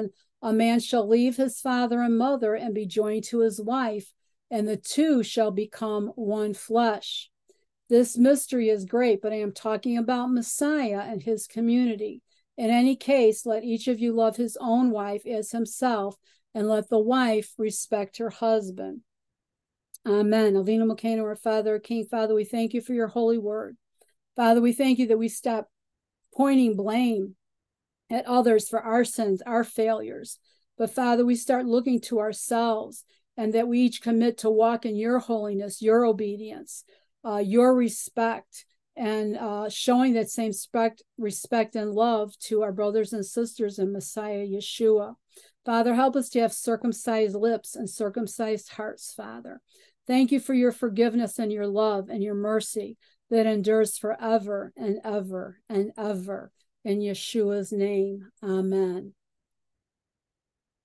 A man shall leave his father and mother and be joined to his wife, and the two shall become one flesh. This mystery is great, but I am talking about Messiah and his community. In any case, let each of you love his own wife as himself, and let the wife respect her husband. Amen. Alvina Mulcahy, our Father, King, Father, we thank you for your holy word. Father, we thank you that we stop pointing blame at others for our sins, our failures. But Father, we start looking to ourselves, and that we each commit to walk in your holiness, your obedience, uh, your respect, and uh, showing that same respect, respect and love to our brothers and sisters in Messiah Yeshua. Father, help us to have circumcised lips and circumcised hearts, Father. Thank you for your forgiveness and your love and your mercy that endures forever and ever and ever. In Yeshua's name, amen.